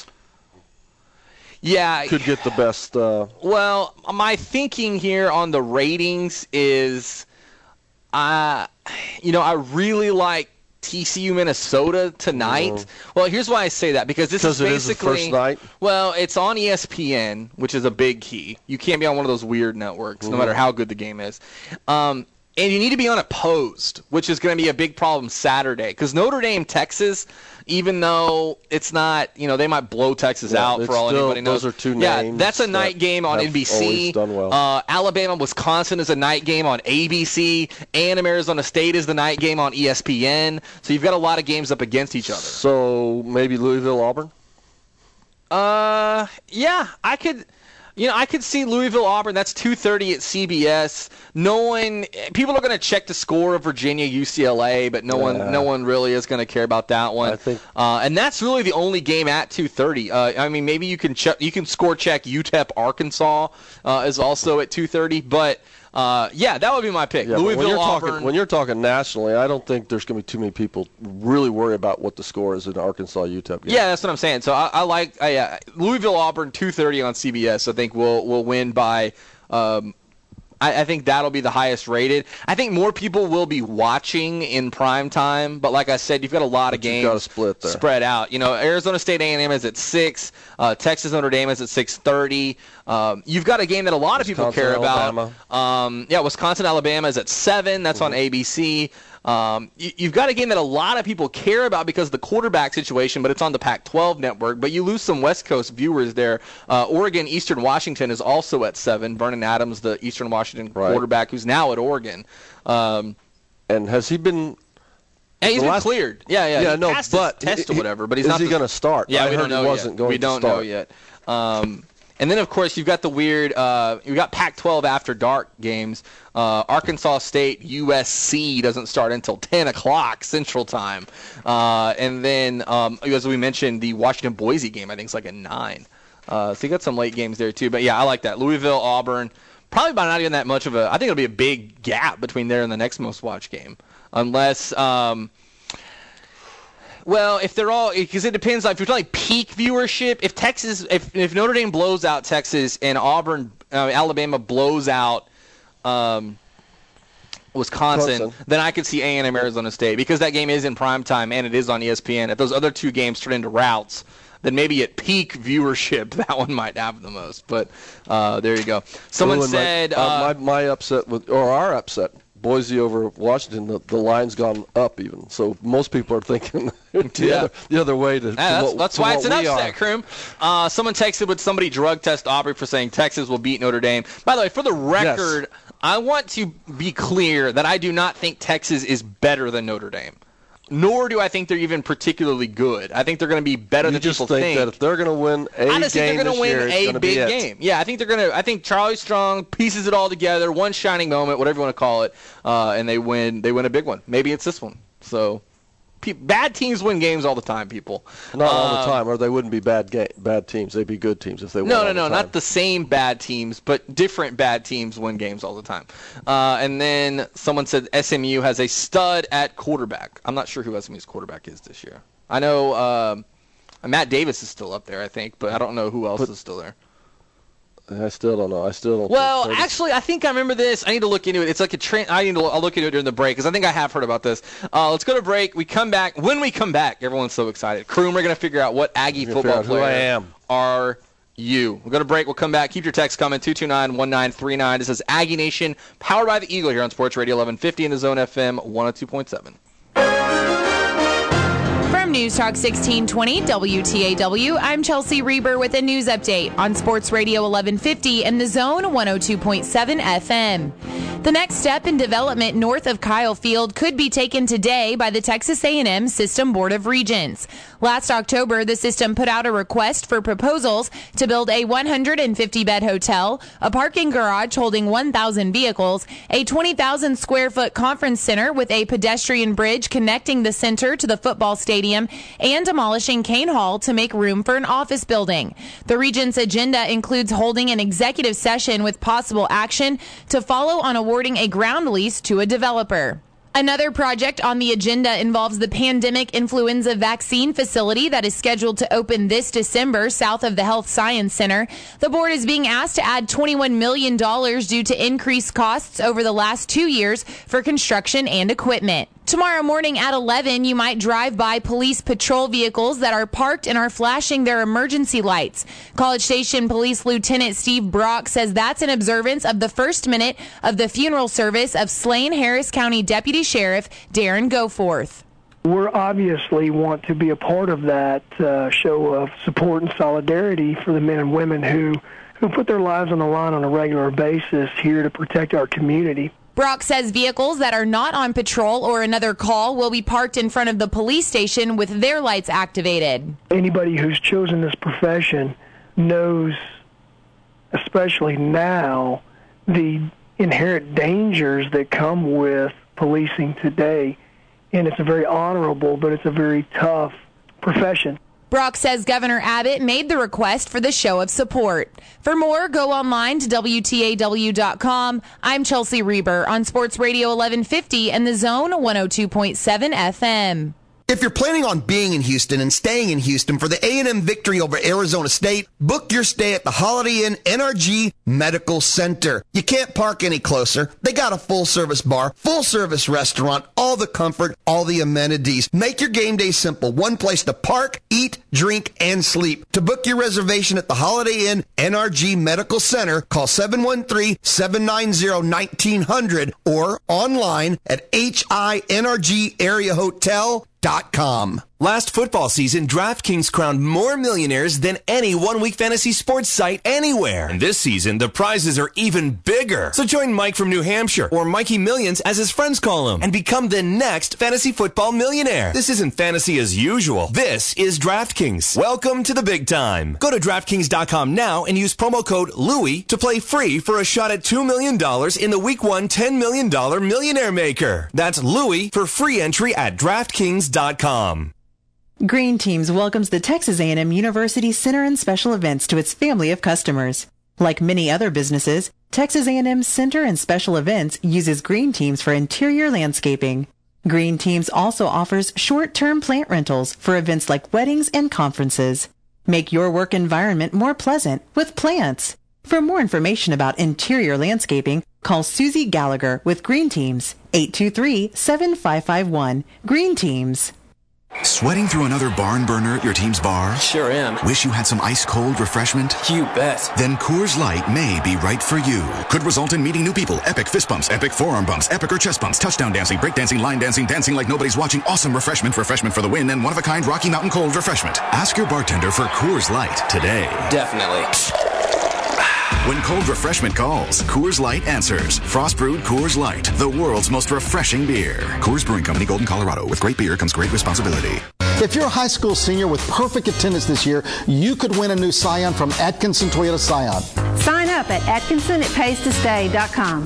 yeah, could get the best. Uh, well, my thinking here on the ratings is – I, you know, I really like T C U Minnesota tonight. Mm-hmm. Well, here's why I say that, because this is basically, it is the first night? Well, it's on E S P N, which is a big key. You can't be on one of those weird networks, mm-hmm. no matter how good the game is. Um, and you need to be unopposed, which is going to be a big problem Saturday, because Notre Dame, Texas, even though it's not, you know, they might blow Texas yeah, out for all still, anybody knows. Those are two yeah, names. That's a night game on N B C. Done well. uh, Alabama, Wisconsin is a night game on A B C. A and M, Arizona State is the night game on E S P N. So you've got a lot of games up against each other. So maybe Louisville, Auburn? Uh, yeah, I could. You know, I could see Louisville, Auburn. That's two thirty at C B S. No one, people are going to check the score of Virginia, U C L A, but no yeah. one, no one really is going to care about that one. I think, uh, and that's really the only game at two thirty. Uh, I mean, maybe you can check, you can score check U T E P, Arkansas uh, is also at two thirty, but. Uh, yeah, that would be my pick. Yeah, Louisville, when you're Auburn. Talking, when you're talking nationally, I don't think there's going to be too many people really worry about what the score is in Arkansas U T E P game. Yeah, that's what I'm saying. So I, I like I, uh, Louisville, Auburn, two thirty on C B S. I think we'll we'll win by. Um, I, I think that'll be the highest rated. I think more people will be watching in prime time, but like I said, you've got a lot but of games got to split there. spread out. You know, Arizona State A and M is at six. Uh, Texas Notre Dame is at six thirty. Um, you've got a game that a lot of people care Alabama. about. Um, yeah, Wisconsin, Alabama is at seven. That's mm-hmm. on A B C. Um, you, you've got a game that a lot of people care about because of the quarterback situation, but it's on the Pac twelve network. But you lose some West Coast viewers there. Uh, Oregon, Eastern Washington is also at seven. Vernon Adams, the Eastern Washington right. quarterback, who's now at Oregon. Um, and has he been? And he's been last, cleared. Yeah, yeah. Yeah, he no, passed but his test he, or whatever. But he's is not. he the, going to start? Yeah, I we heard don't know he wasn't yet. going we to don't start. know yet. Um, And then, of course, you've got the weird uh, – you've got Pac twelve after dark games. Uh, Arkansas State, U S C doesn't start until ten o'clock Central Time. Uh, and then, um, as we mentioned, the Washington-Boise game, I think, is like at nine. Uh, so you got some late games there, too. But, yeah, I like that. Louisville, Auburn, probably by not even that much of a – I think it'll be a big gap between there and the next most-watched game. Unless um, – well, if they're all, because it depends. If you're talking peak viewership, if Texas, if if Notre Dame blows out Texas and Auburn, uh, Alabama blows out um, Wisconsin, Wisconsin, then I could see A and M, Arizona State, because that game is in prime time and it is on E S P N. If those other two games turn into routes, then maybe at peak viewership that one might have the most. But uh, there you go. Someone well, said my, uh, uh, my my upset with or our upset. Boise over Washington, the, the line's gone up even. So most people are thinking the, yeah. other, the other way to, yeah, to that's, what, that's to why what it's an we upset, are. Kroom. Uh, someone texted, would somebody drug test Aubrey for saying Texas will beat Notre Dame? By the way, for the record, yes. I want to be clear that I do not think Texas is better than Notre Dame. Nor do I think they're even particularly good. I think they're going to be better you than just people think. think. That if they're going to win a I just game think they're going to win year, a big game. Yeah, I think they're going to. I think Charlie Strong pieces it all together, one shining moment, whatever you want to call it, uh, and they win. They win a big one. Maybe it's this one. So, pe- bad teams win games all the time, people. Not all um, the time, or they wouldn't be bad ga- bad teams. They'd be good teams if they won. No, all no, the no, time. not the same bad teams, but different bad teams win games all the time. Uh, and then someone said S M U has a stud at quarterback. I'm not sure who S M U's quarterback is this year. I know um, Matt Davis is still up there, I think, but I don't know who else but, is still there. I still don't know. I still don't. Well, think actually, I think I remember this. I need to look into it. It's like a train. I need to. I'll look into it during the break because I think I have heard about this. Uh, let's go to break. We come back. When we come back, everyone's so excited. Kroom, we're going to figure out what Aggie football player who I am. are you. We'll go to break. We'll come back. Keep your text coming. two two nine, one nine three nine. This is Aggie Nation, powered by the Eagle here on Sports Radio eleven fifty in the Zone F M one oh two point seven. From News Talk sixteen twenty W T A W, I'm Chelsea Reber with a news update on Sports Radio eleven fifty and the Zone one oh two point seven F M. The next step in development north of Kyle Field could be taken today by the Texas A and M System Board of Regents. Last October, the system put out a request for proposals to build a one hundred fifty bed hotel, a parking garage holding one thousand vehicles, a twenty thousand square foot conference center with a pedestrian bridge connecting the center to the football stadium, and demolishing Kane Hall to make room for an office building. The Regents' agenda includes holding an executive session with possible action to follow on awarding a ground lease to a developer. Another project on the agenda involves the pandemic influenza vaccine facility that is scheduled to open this December south of the Health Science Center. The board is being asked to add twenty-one million dollars due to increased costs over the last two years for construction and equipment. Tomorrow morning at eleven, you might drive by police patrol vehicles that are parked and are flashing their emergency lights. College Station Police Lieutenant Steve Brock says that's in observance of the first minute of the funeral service of slain Harris County Deputy Sheriff Darren Goforth. We obviously want to be a part of that uh, show of support and solidarity for the men and women who, who put their lives on the line on a regular basis here to protect our community. Brock says vehicles that are not on patrol or another call will be parked in front of the police station with their lights activated. Anybody who's chosen this profession knows, especially now, the inherent dangers that come with policing today. And it's a very honorable, but it's a very tough profession. Brock says Governor Abbott made the request for the show of support. For more, go online to W T A W dot com. I'm Chelsea Reber on Sports Radio eleven fifty and The Zone one oh two point seven F M. If you're planning on being in Houston and staying in Houston for the A and M victory over Arizona State, book your stay at the Holiday Inn N R G Medical Center. You can't park any closer. They got a full-service bar, full-service restaurant, all the comfort, all the amenities. Make your game day simple. One place to park, eat, drink, and sleep. To book your reservation at the Holiday Inn N R G Medical Center, call seven one three, seven nine zero, one nine zero zero or online at H I N R G Area Hotel dot com. Last football season, DraftKings crowned more millionaires than any one-week fantasy sports site anywhere. And this season, the prizes are even bigger. So join Mike from New Hampshire, or Mikey Millions as his friends call him, and become the next fantasy football millionaire. This isn't fantasy as usual. This is DraftKings. Welcome to the big time. Go to DraftKings dot com now and use promo code Louie to play free for a shot at two million dollars in the Week one ten million dollars Millionaire Maker. That's Louie for free entry at DraftKings dot com. Green Teams welcomes the Texas A and M University Center and Special Events to its family of customers. Like many other businesses, Texas A and M Center and Special Events uses Green Teams for interior landscaping. Green Teams also offers short-term plant rentals for events like weddings and conferences. Make your work environment more pleasant with plants. For more information about interior landscaping, call Susie Gallagher with Green Teams, eight two three, seven five five one. Green Teams. Sweating through another barn burner at your team's bar? Sure am. Wish you had some ice-cold refreshment? You bet. Then Coors Light may be right for you. Could result in meeting new people, epic fist bumps, epic forearm bumps, epic or chest bumps, touchdown dancing, break dancing, line dancing, dancing like nobody's watching, awesome refreshment, refreshment for the win, and one-of-a-kind Rocky Mountain Cold refreshment. Ask your bartender for Coors Light today. Definitely. When cold refreshment calls, Coors Light answers. Frost brewed Coors Light, the world's most refreshing beer. Coors Brewing Company, Golden, Colorado. With great beer comes great responsibility. If you're a high school senior with perfect attendance this year, you could win a new Scion from Atkinson Toyota Scion. Sign up at Atkinson it pays to stay dot com.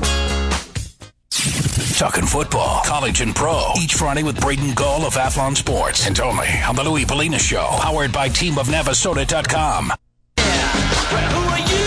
Talking football, college and pro, each Friday with Braden Gall of Athlon Sports. And only on the Louie Polina Show, powered by team of navasota dot com. Who are you?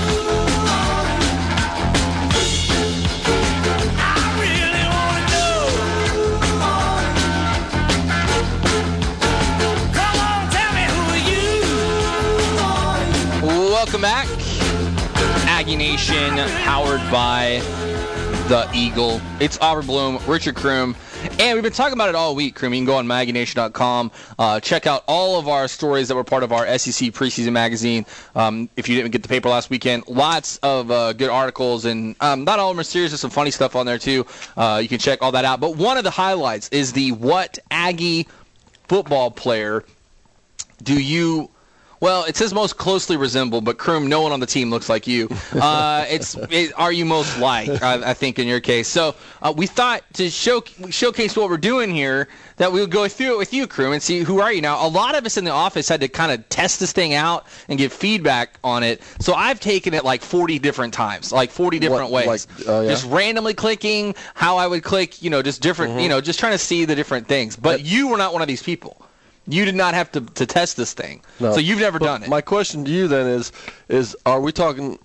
Welcome back. Aggie Nation, powered by the Eagle. It's Aubrey Bloom, Richard Kroom, and we've been talking about it all week, Kroom. You can go on Maggie Nation dot com, uh, check out all of our stories that were part of our S E C preseason magazine. Um, if you didn't get the paper last weekend, lots of uh, good articles, and um, not all of them are serious, there's some funny stuff on there too. Uh, you can check all that out. But one of the highlights is the What Aggie Football Player Do You Well, it says most closely resemble, but Kroom, no one on the team looks like you. Uh, it's it, are you most like? I, I think in your case. So uh, we thought to show showcase what we're doing here that we would go through it with you, Kroom, and see who are you. Now, a lot of us in the office had to kind of test this thing out and give feedback on it. So I've taken it like forty different times, like forty different What, ways, like, uh, yeah. just randomly clicking, how I would click, you know, just different, Mm-hmm. you know, just trying to see the different things. But you were not one of these people. You did not have to, to test this thing. No. So you've never But done it. My question to you then is, is are we talking,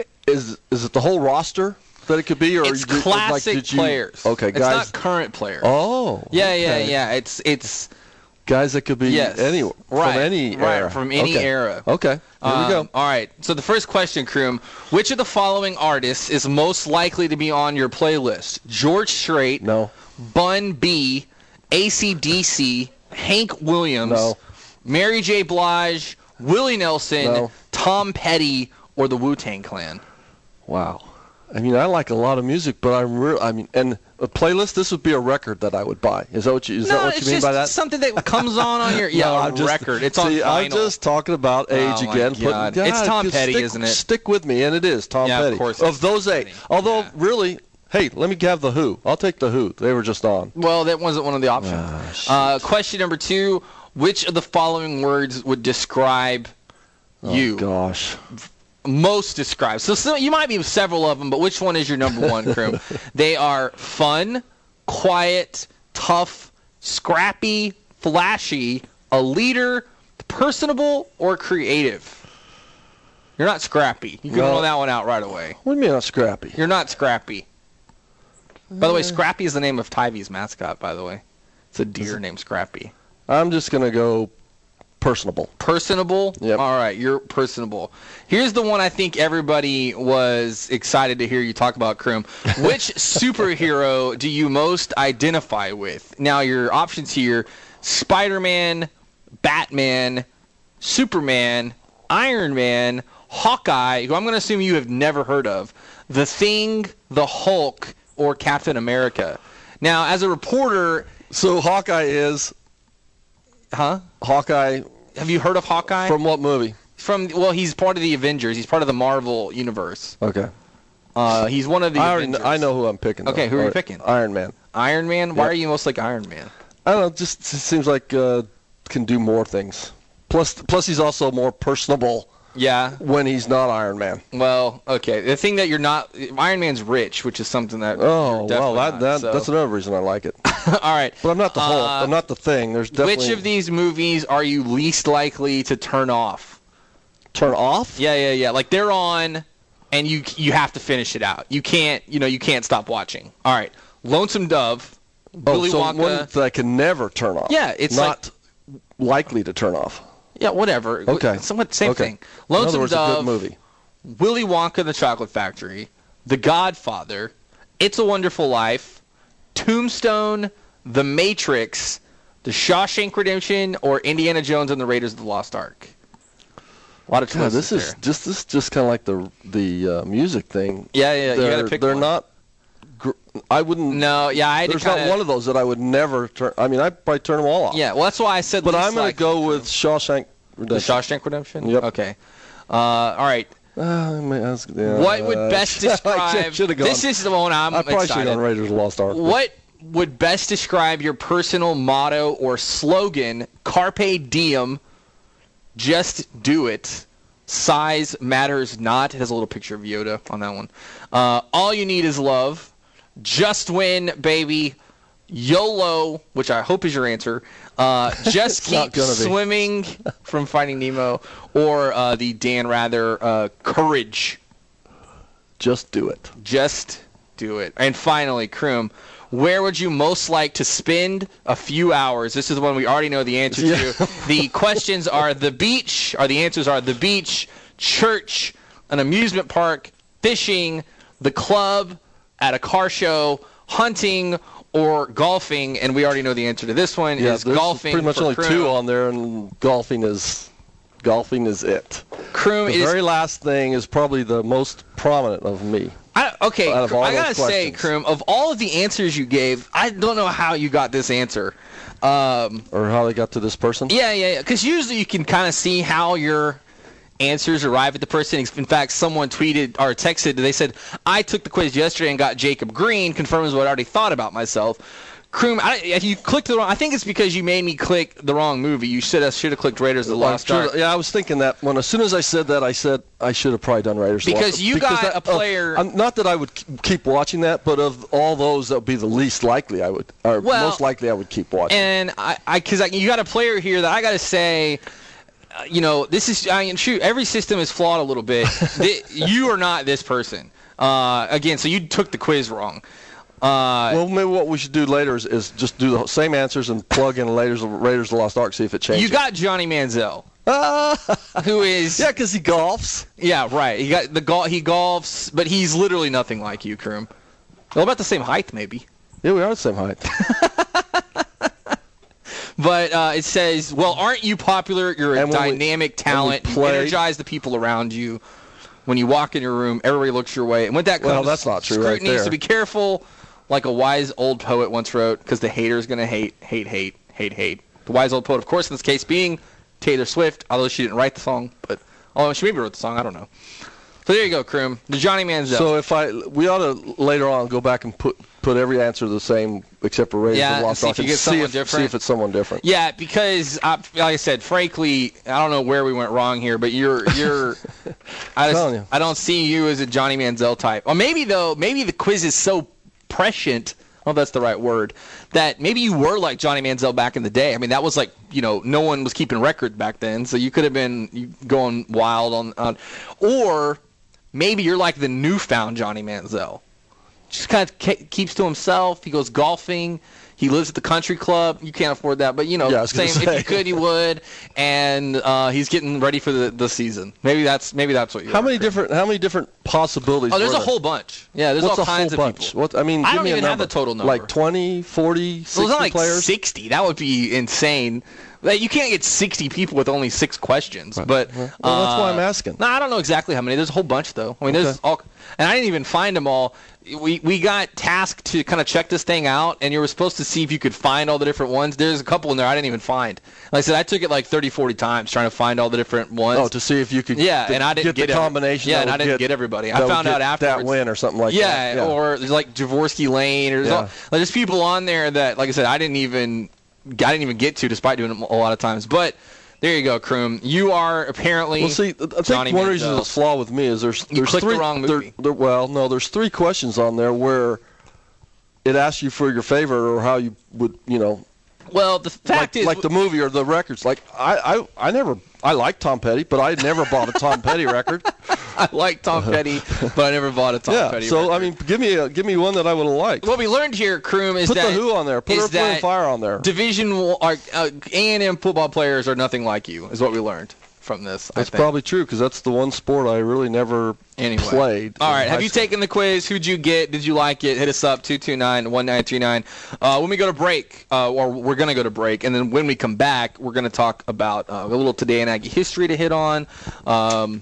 is is it the whole roster that it could be? Or It's you did- classic like, did you, players. Okay, It's guys. not current players. Oh. Yeah, yeah, okay. yeah. It's it's Guys that could be Yes. any, Right, from any right, era. from any Okay. era. Okay, here Um, we go. All right. So the first question, Kroom, which of the following artists is most likely to be on your playlist? George Strait, No. Bun B, A C D C, Hank Williams, No. Mary J. Blige, Willie Nelson, No. Tom Petty, or the Wu-Tang Clan? Wow. I mean, I like a lot of music, but I'm real. I mean, and a playlist. This would be a record that I would buy. Is that what you? Is no, that what it's you mean just by that? something that comes on on your yeah No, a I'm just- record. It's on see, vinyl. I'm just talking about age Oh, my again. God. But It's God, Tom just Petty, stick, isn't it? Stick with me, and it is Tom Yeah, of Petty. course Of it's those Tom eight. Petty. Although, Yeah. really, hey, let me have the Who. I'll take the Who. They were just on. Well, that wasn't one of the options. Ah, uh, question number two: which of the following words would describe you? Oh, gosh. Most describe. So, so you might be several of them, but which one is your number one, Kroom? They are fun, quiet, tough, scrappy, flashy, a leader, personable, or creative. You're not scrappy. You can No. roll that one out right away. What do you mean I'm scrappy? You're not scrappy. By the way, Scrappy is the name of Tyvee's mascot, by the way. It's a deer named Scrappy. I'm just gonna go personable. Personable? Yep. All right, you're personable. Here's the one I think everybody was excited to hear you talk about, Kroom. Which superhero do you most identify with? Now, your options here, Spider-Man, Batman, Superman, Iron Man, Hawkeye, who I'm going to assume you have never heard of, The Thing, The Hulk, or Captain America. Now, as a reporter... So Hawkeye is... Huh? Hawkeye... Have you heard of Hawkeye? From what movie? From well, he's part of the Avengers. He's part of the Marvel universe. Okay. Uh, he's one of the I, already, Avengers. kn- I know who I'm picking. Okay, though. who are you Or- picking? Iron Man. Iron Man? Why Yep. are you most like Iron Man? I don't know. Just it seems like uh, can do more things. Plus, plus he's also more personable. Yeah. When he's not Iron Man. Well, okay. The thing that you're not, Iron Man's rich, which is something that. Oh you're well, definitely that, not, that so. that's another reason I like it. All right. But I'm not the Hulk. Uh, I'm not the Thing. There's definitely Which of these movies are you least likely to turn off? Turn off? Yeah, yeah, yeah. Like they're on, and you you have to finish it out. You can't, you know, you can't stop watching. All right. Lonesome Dove. Oh, Willy so Wonka. one that I can never turn off. Yeah, it's not likely to turn off. Yeah, whatever. Okay. Somewhat same Okay. thing. Lonesome In other words, Dove. a good movie. Willy Wonka and the Chocolate Factory, The Godfather, It's a Wonderful Life, Tombstone, The Matrix, The Shawshank Redemption, or Indiana Jones and the Raiders of the Lost Ark. A lot of God, choices this is there. just this is just kind of like the the uh, music thing. Yeah, yeah, you They're, gotta pick They're one. not. Gr- I wouldn't. No, yeah, I had to There's kinda- not one of those that I would never turn. I mean, I'd probably turn them all off. Yeah, well, that's why I said But least I'm going to likely. go with Shawshank The Redemption. Shawshank Redemption? Yep. Okay. Uh, all right. Uh, I mean, that's- yeah, What would uh, best I describe... should've gone- This is the one I'm I probably should excited. have gone Raiders of the Lost Ark. What would best describe your personal motto or slogan? Carpe diem, just do it. Size matters not. It has a little picture of Yoda on that one. Uh, all you need is love. Just win, baby. YOLO, which I hope is your answer. Uh, just It's not keep gonna be. swimming from Finding Nemo, or uh, the Dan Rather uh, courage. Just do it. Just do it. And finally, Kroom, where would you most like to spend a few hours? This is the one we already know the answer Yeah. to. The questions are the beach, or the answers are the beach, church, an amusement park, fishing, the club, at a car show, hunting, or golfing. And we already know the answer to this one Yeah, is there's golfing. pretty much for only Kroom. two on there, and golfing is golfing is it. Kroom, the it is- very last thing is probably the most prominent of me. I, okay, Out of all I gotta those say, questions. Kroom, of all of the answers you gave, I don't know how you got this answer. Um, or how they got to this person? Yeah, yeah, yeah. Because usually you can kind of see how your answers arrive at the person. In fact, someone tweeted or texted, they said, I took the quiz yesterday and got Jacob Green, confirms what I already thought about myself. Kroom, I, if you clicked the wrong, I think it's because you made me click the wrong movie. You should have should have clicked Raiders of the Lost Ark. Yeah, I was thinking that when as soon as I said that, I said I should have probably done Raiders of the Lost Ark. Because you got that, a player. Uh, not that I would keep watching that, but of all those, that would be the least likely I would, or well, most likely I would keep watching. And I, I because I, you got a player here that I got to say. Uh, you know, this is, I mean, shoot, every system is flawed a little bit. the, you are not this person. Uh, again, so you took the quiz wrong. Uh, well, maybe what we should do later is, is just do the same answers and plug in Raiders of, Raiders of the Lost Ark, see if it changes. You got Johnny Manziel, who is yeah, because he golfs. Yeah, right. He got the gol- He golfs, but he's literally nothing like you, Kroom. Well, about the same height, maybe. Yeah, we are the same height. But uh, it says, well, aren't you popular? You're a And when we- dynamic when we talent. You played- energize the people around you. When you walk in your room, everybody looks your way. And with that comes Well, that's not true right scrutiny, there. so be careful, like a wise old poet once wrote, because the hater's going to hate, hate, hate, hate, hate. The wise old poet, of course, in this case being Taylor Swift, although she didn't write the song. But oh, she maybe wrote the song. I don't know. So there you go, Kroom. The Johnny Manziel. So if I, we ought to later on go back and put put every answer the same except for Raiders Yeah, of the Lost see if Ark you and get see someone if, different. see if it's someone different. Yeah, because uh, like I said, frankly, I don't know where we went wrong here, but you're you're. I, telling just, you. I don't see you as a Johnny Manziel type. Or maybe though, maybe the quiz is so prescient. Oh, that's the right word. That maybe you were like Johnny Manziel back in the day. I mean, that was like, you know, no one was keeping record back then, so you could have been going wild on, on or maybe you're like the newfound Johnny Manziel. Just kind of ke- keeps to himself. He goes golfing. He lives at the country club. You can't afford that, but you know, Yeah, I was same, gonna if say. you could, you would. And uh, he's getting ready for the, the season. Maybe that's maybe that's what you. How are. many different how many different possibilities? Oh, there's were a there? whole bunch. Yeah, there's What's all a kinds whole of bunch? people. What I mean, I give don't me even a have number. the total number. Like twenty, forty, sixty Well, it's not like players. sixty. That would be insane. Like, you can't get sixty people with only six questions. But Well, that's why I'm uh, asking. No, I don't know exactly how many. There's a whole bunch though. I mean, there's Okay. all, and I didn't even find them all. We we got tasked to kind of check this thing out, and you were supposed to see if you could find all the different ones. There's a couple in there I didn't even find. Like I said, I took it like thirty, forty times trying to find all the different ones. Oh, to see if you could. Yeah, get, and I didn't get, get the every- combination. Yeah, that and I would didn't get, get everybody. that I would found get out afterwards. that win or something like yeah, that. Yeah, or there's like Jaworski Lane, or there's, Yeah. all, like, there's people on there that, like I said, I didn't even I didn't even get to, despite doing it a lot of times. But there you go, Kroom. You are apparently Well, see, I think Johnny one Manziel. reason it's a flaw with me is there's You there's clicked the three. wrong there- movie. there- well, no, there's three questions on there where it asks you for your favorite or how you would, you know, Well, the fact like, is, like the movie or the records. Like I, I, I never, I like Tom Petty, but I never bought a Tom Petty record. I like Tom Petty, but I never bought a Tom yeah, Petty. so record. I mean, give me a, give me one that I would have liked. What we learned here, Kroom, is Put that the Who on there. Put is Earth, Wind, and that Fire on there. Division or uh, A and M football players are nothing like you. Is what we learned from this. I That's think. probably true because that's the one sport I really never Anyway. played. All in right. high Have you school. taken the quiz? Who'd you get? Did you like it? Hit us up, two two nine, one nine three nine. Uh, when we go to break, uh, or we're going to go to break, and then when we come back, we're going to talk about uh, a little Today in Aggie history to hit on. Um,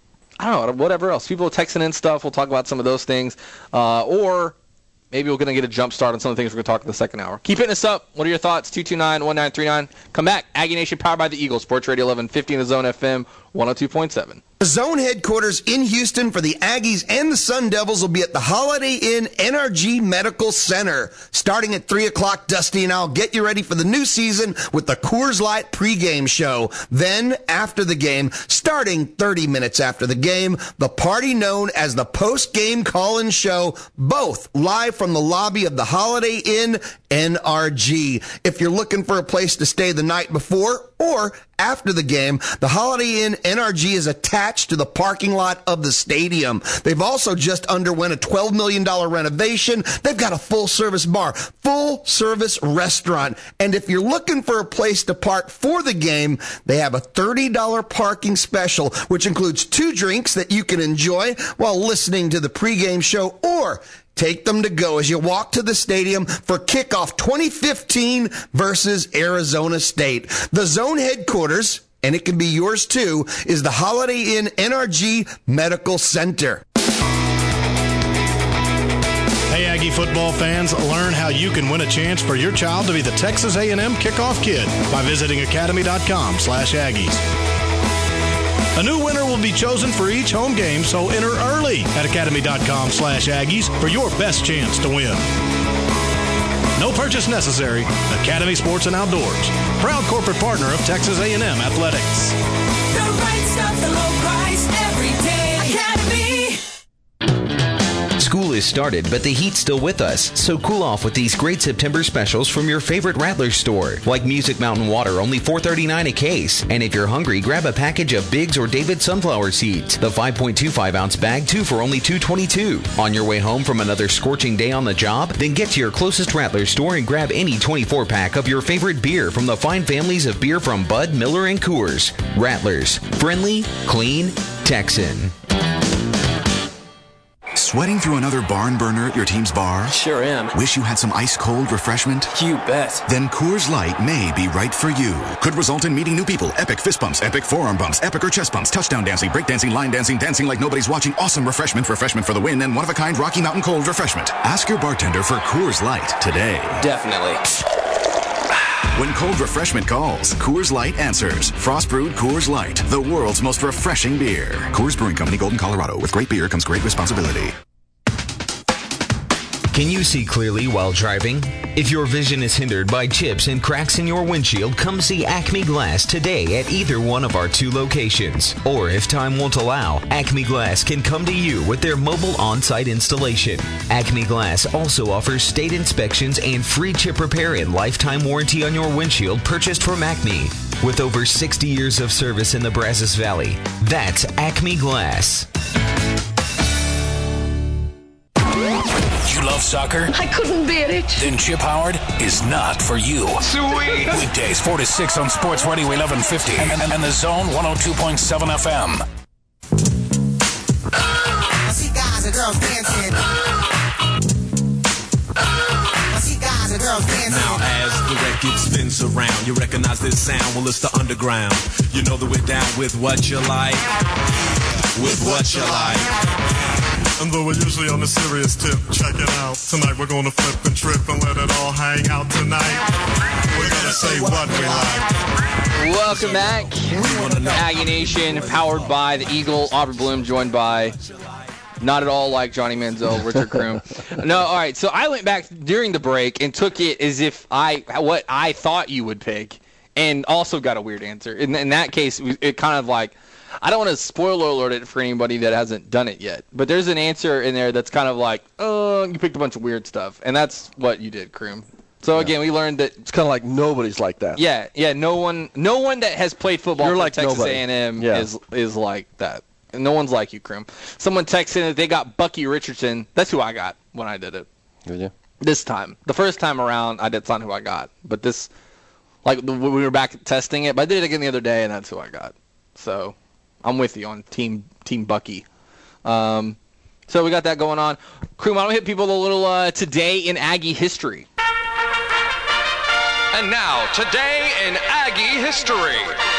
I don't know, whatever else. People are texting in stuff. We'll talk about some of those things. Uh, or maybe we're going to get a jump start on some of the things we're going to talk in the second hour. Keep hitting us up. What are your thoughts? two two nine, one nine three nine. Come back. Aggie Nation, powered by the Eagles. Sports Radio eleven fifty in the Zone F M, one oh two point seven. The Zone headquarters in Houston for the Aggies and the Sun Devils will be at the Holiday Inn N R G Medical Center. Starting at three o'clock, Dusty and I'll get you ready for the new season with the Coors Light pregame show. Then, after the game, starting thirty minutes after the game, the party known as the post-game call-in show, both live from the lobby of the Holiday Inn N R G. If you're looking for a place to stay the night before or after the game, the Holiday Inn N R G is attached to the parking lot of the stadium. They've also just underwent a twelve million dollars renovation. They've got a full-service bar, full-service restaurant. And if you're looking for a place to park for the game, they have a thirty dollars parking special, which includes two drinks that you can enjoy while listening to the pregame show, or take them to go as you walk to the stadium for kickoff twenty fifteen versus Arizona State. The Zone headquarters, and it can be yours too, is the Holiday Inn N R G Medical Center. Hey, Aggie football fans, learn how you can win a chance for your child to be the Texas A and M kickoff kid by visiting academy.com slash Aggies. A new winner will be chosen for each home game, so enter early at academy.com slash Aggies for your best chance to win. No purchase necessary. Academy Sports and Outdoors, proud corporate partner of Texas A and M Athletics. The right stuff, the low price, every day. Academy. School is started, but the heat's still with us, so cool off with these great September specials from your favorite Rattler store, like Music Mountain Water, only four thirty-nine a case. And if you're hungry, grab a package of Biggs or David sunflower seeds, the five point two five ounce bag, two for only two twenty-two. On your way home from another scorching day on the job, then get to your closest Rattler store and grab any twenty-four pack of your favorite beer from the fine families of beer from Bud, Miller, and Coors. Rattlers, friendly, clean, Texan. Sweating through another barn burner at your team's bar? Sure am. Wish you had some ice-cold refreshment? You bet. Then Coors Light may be right for you. Could result in meeting new people, epic fist bumps, epic forearm bumps, epic or chest bumps, touchdown dancing, breakdancing, line dancing, dancing like nobody's watching, awesome refreshment, refreshment for the win, and one-of-a-kind Rocky Mountain Cold refreshment. Ask your bartender for Coors Light today. Definitely. When cold refreshment calls, Coors Light answers. Frost brewed Coors Light, the world's most refreshing beer. Coors Brewing Company, Golden, Colorado. With great beer comes great responsibility. Can you see clearly while driving? If your vision is hindered by chips and cracks in your windshield, come see Acme Glass today at either one of our two locations. Or if time won't allow, Acme Glass can come to you with their mobile on-site installation. Acme Glass also offers state inspections and free chip repair and lifetime warranty on your windshield purchased from Acme. With over sixty years of service in the Brazos Valley, that's Acme Glass. You love soccer? I couldn't bear it. Then Chip Howard is not for you. Sweet. Weekdays four to six on Sports Radio eleven fifty and, and, and the Zone one oh two point seven F M. I see guys and girls dancing. I see guys and girls dancing. Now as the record spins around, you recognize this sound. Well, it's the underground. You know that we're down with what you like. With what you like. And though we're usually on a serious tip, check it out. Tonight we're gonna flip and trip and let it all hang out tonight. We're gonna say what we like. Welcome back. Aggie Nation, powered by the Eagle. Aubrey Bloom, joined by not at all like Johnny Manziel, Richard Kroom. No, all right. So I went back during the break and took it as if I what I thought you would pick, and also got a weird answer. In, in that case, it, it kind of like. I don't want to spoiler alert it for anybody that hasn't done it yet, but there's an answer in there that's kind of like, oh, you picked a bunch of weird stuff, and that's what you did, Kroom. So yeah. again, we learned that it's kind of like nobody's like that. Yeah, yeah, no one, no one that has played football You're for like Texas nobody. A and M yeah. is is like that. And no one's like you, Kroom. Someone texted that they got Bucky Richardson. That's who I got when I did it. Did you? This time, the first time around, I that's not who I got, but this, like we were back testing it, but I did it again the other day, and that's who I got. So. I'm with you on Team Team Bucky. Um, so we got that going on. Crew, why don't we hit people a little uh, today in Aggie history? And now, today in Aggie history.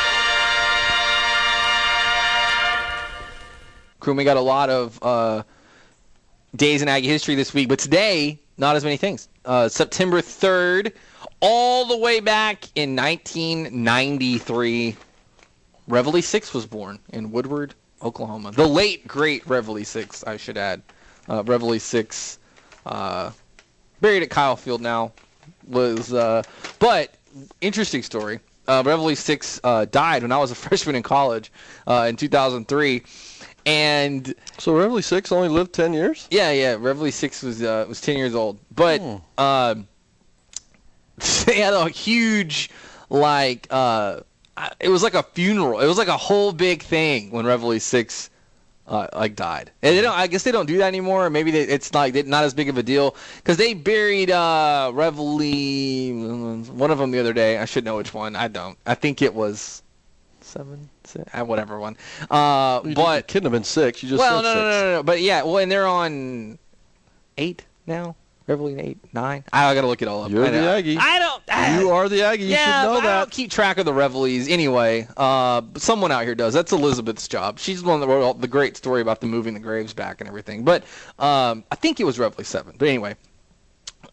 Crew, we got a lot of uh, days in Aggie history this week, but today, not as many things. Uh, September third, all the way back in nineteen ninety-three. Reveille Six was born in Woodward, Oklahoma. The late, great Reveille Six, I should add. Uh, Reveille Six, uh, buried at Kyle Field now, was, uh, but interesting story. Uh, Reveille Six uh, died when I was a freshman in college uh, in two thousand three, and so Reveille Six only lived ten years. Yeah, yeah. Reveille Six was uh, was ten years old, but hmm. uh, they had a huge like. Uh, It was like a funeral. It was like a whole big thing when Reveille Six uh, like died. And they don't. I guess they don't do that anymore. Or maybe they, it's like not as big of a deal because they buried uh, Reveille, one of them the other day. I should know which one. I don't. I think it was seven, six, whatever one. Uh, you but couldn't have been six. You just well, said no, six. no, no, no, no. But yeah, well, and they're on eight now. Reveille eight, nine. I gotta look it all up. You're I the Aggie. I don't. I, you are the Aggie. You yeah, should know but that. I don't keep track of the Reveilles anyway. Uh, someone out here does. That's Elizabeth's job. She's the one that wrote the great story about them moving the graves back and everything. But um, I think it was Reveille seven. But anyway,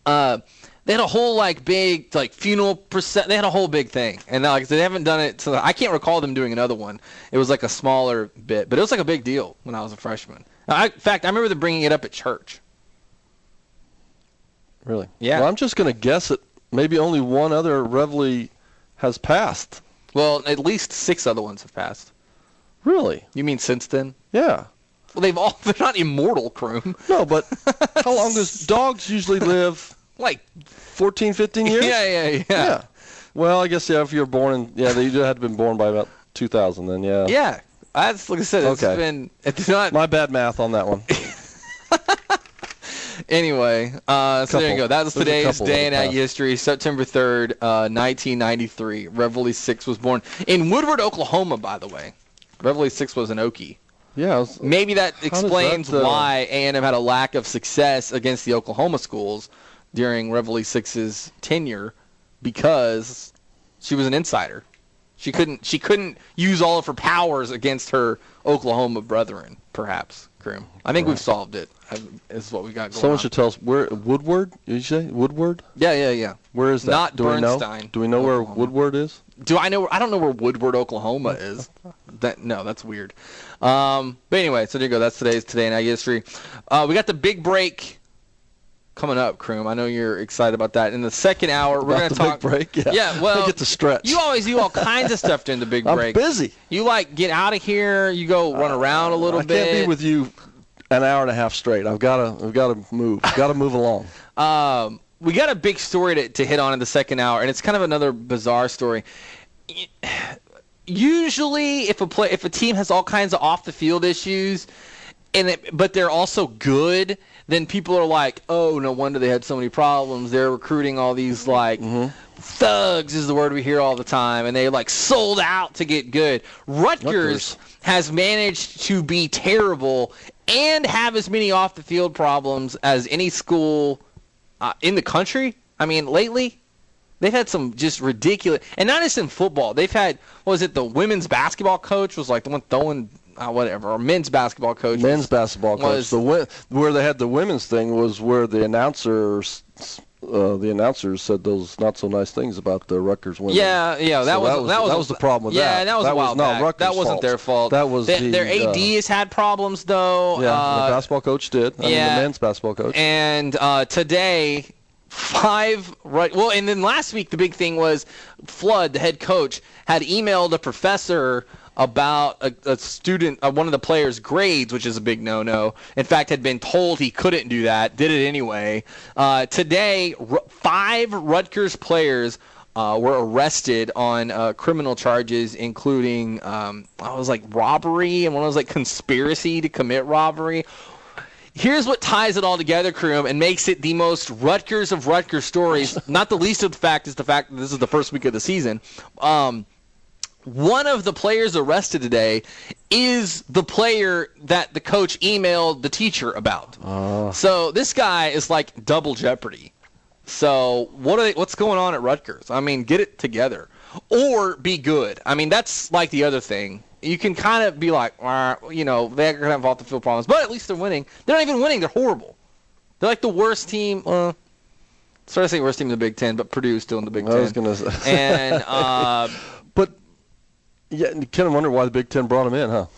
Uh, they had a whole like big like funeral percent. They had a whole big thing, and like they haven't done it. So I can't recall them doing another one. It was like a smaller bit, but it was like a big deal when I was a freshman. I, in fact, I remember them bringing it up at church. Really? Yeah. Well, I'm just going to guess that maybe only one other Reveille has passed. Well, at least six other ones have passed. Really? You mean since then? Yeah. Well, they've all, they're not immortal, Kroom. No, but how long does dogs usually live? Like fourteen, fifteen years? Yeah, yeah, yeah. Yeah. Well, I guess, yeah, if you were born in, yeah, they had to been born by about two thousand then, yeah. Yeah. That's, like I said, it's okay. been, it's not. My bad math on that one. Anyway, uh, so couple. there you go. That was There's a today's couple day in that Aggie history, September third, uh, nineteen ninety-three. Reveille six was born in Woodward, Oklahoma, by the way. Reveille six was an Okie. Yeah. Was, Maybe that explains that, uh, why A and M had a lack of success against the Oklahoma schools during Reveille six's tenure, because she was an insider. She couldn't she couldn't use all of her powers against her Oklahoma brethren, perhaps, Kroom. I think Right. we've solved it. This is what we got going Someone on. should tell us where Woodward. Did you say Woodward? Yeah, yeah, yeah. Where is that? Not Do we know? Bernstein, Do we know where Oklahoma. Woodward is? Do I know? I don't know where Woodward, Oklahoma is. That no, that's weird. Um, but anyway, so there you go. That's today's Today in Aggie history. Uh, we got the big break coming up, Kroom. I know you're excited about that. In the second hour, we're About going to the talk. big break? Yeah. Yeah. Well, I get to stretch. You always do all kinds of stuff during the big I'm break. busy. You like get out of here. You go run around a little I bit. can't be with you an hour and a half straight. I've got to. I've got to move. Got to move along. Um, we got a big story to, to hit on in the second hour, and it's kind of another bizarre story. Usually, if a play, if a team has all kinds of off the field issues, and it, but they're also good, then people are like, "Oh, no wonder they had so many problems. They're recruiting all these like thugs," is the word we hear all the time, and they like sold out to get good. Rutgers, Rutgers. has managed to be terrible and have as many off the field problems as any school uh, in the country. I mean, lately, they've had some just ridiculous, and not just in football. They've had, what was it, the women's basketball coach was like the one throwing, uh, whatever, or men's basketball coach. Men's was, basketball coach. was- The wi- where they had the women's thing was where the announcers, uh, the announcers said those not so nice things about the Rutgers women. Yeah, yeah, that So was that was that was, that was the problem with yeah, that. that was a while not back. Rutgers' That wasn't fault. their fault. That was They- the, their A D uh, has had problems though. Yeah, uh, the basketball coach did. I mean, yeah. the men's basketball coach. And uh, today, five right. Well, and then last week the big thing was Flood, the head coach, had emailed a professor about a, a student, uh, one of the players' grades, which is a big no-no. In fact, had been told he couldn't do that, did it anyway. Uh, today, r- five Rutgers players uh, were arrested on uh, criminal charges, including um, I was like robbery, and one was like conspiracy to commit robbery. Here's what ties it all together, Kroom, and makes it the most Rutgers of Rutgers stories. Not the least of the fact is the fact that this is the first week of the season. Um, one of the players arrested today is the player that the coach emailed the teacher about. Uh, So this guy is like double jeopardy. So what are they, what's going on at Rutgers? I mean, get it together. Or be good. I mean, that's like the other thing. You can kind of be like, "Wah," you know, they're going to have off-the-field problems, but at least they're winning. They're not even winning. They're horrible. They're like the worst team. Uh, sorry to say worst team in the Big Ten, but Purdue's still in the Big Ten. I was going to say. And, uh, but, yeah, you kind of wonder why the Big Ten brought him in, huh?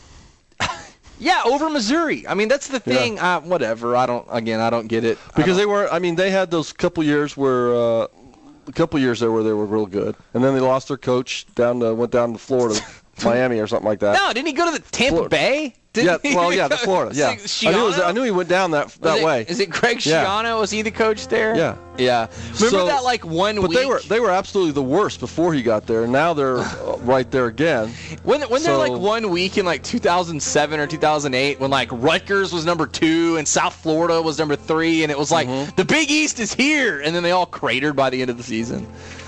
yeah, over Missouri. I mean, that's the thing. Yeah. Uh, whatever. I don't, again, I don't get it. Because they were, I mean, they had those couple years where, uh, a couple years there where they were real good. And then they lost their coach, down to, went down to Florida, Miami or something like that. No, didn't he go to the Tampa Florida. Bay? Didn't Yeah, he well, yeah, go- to Florida, yeah. Is it I knew, it was, Schiano? I knew he went down that that Was it- way. Is it Greg Yeah. Schiano? Was he the coach there? Yeah. Yeah. Remember So- that like one But week? they were they were absolutely the worst before he got there. Now they're uh, right there again. When when there So- like one week in like two thousand seven or two thousand eight when like Rutgers was number two and South Florida was number three and it was like Mm-hmm. the Big East is here and then they all cratered by the end of the season.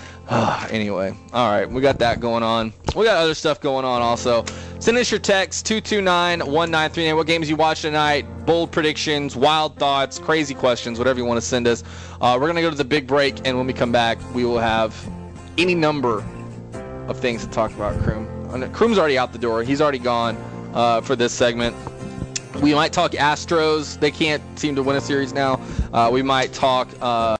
Anyway, all right, we got that going on. We got other stuff going on also. Send us your text two two nine, one nine three nine. What games you watch tonight? Bold predictions, wild thoughts, crazy questions, whatever you want to send us. Uh, we're gonna go to the big break, and when we come back, we will have any number of things to talk about. Kroom, Kroom's already out the door. He's already gone uh, for this segment. We might talk Astros. They can't seem to win a series now. Uh, we might talk. Uh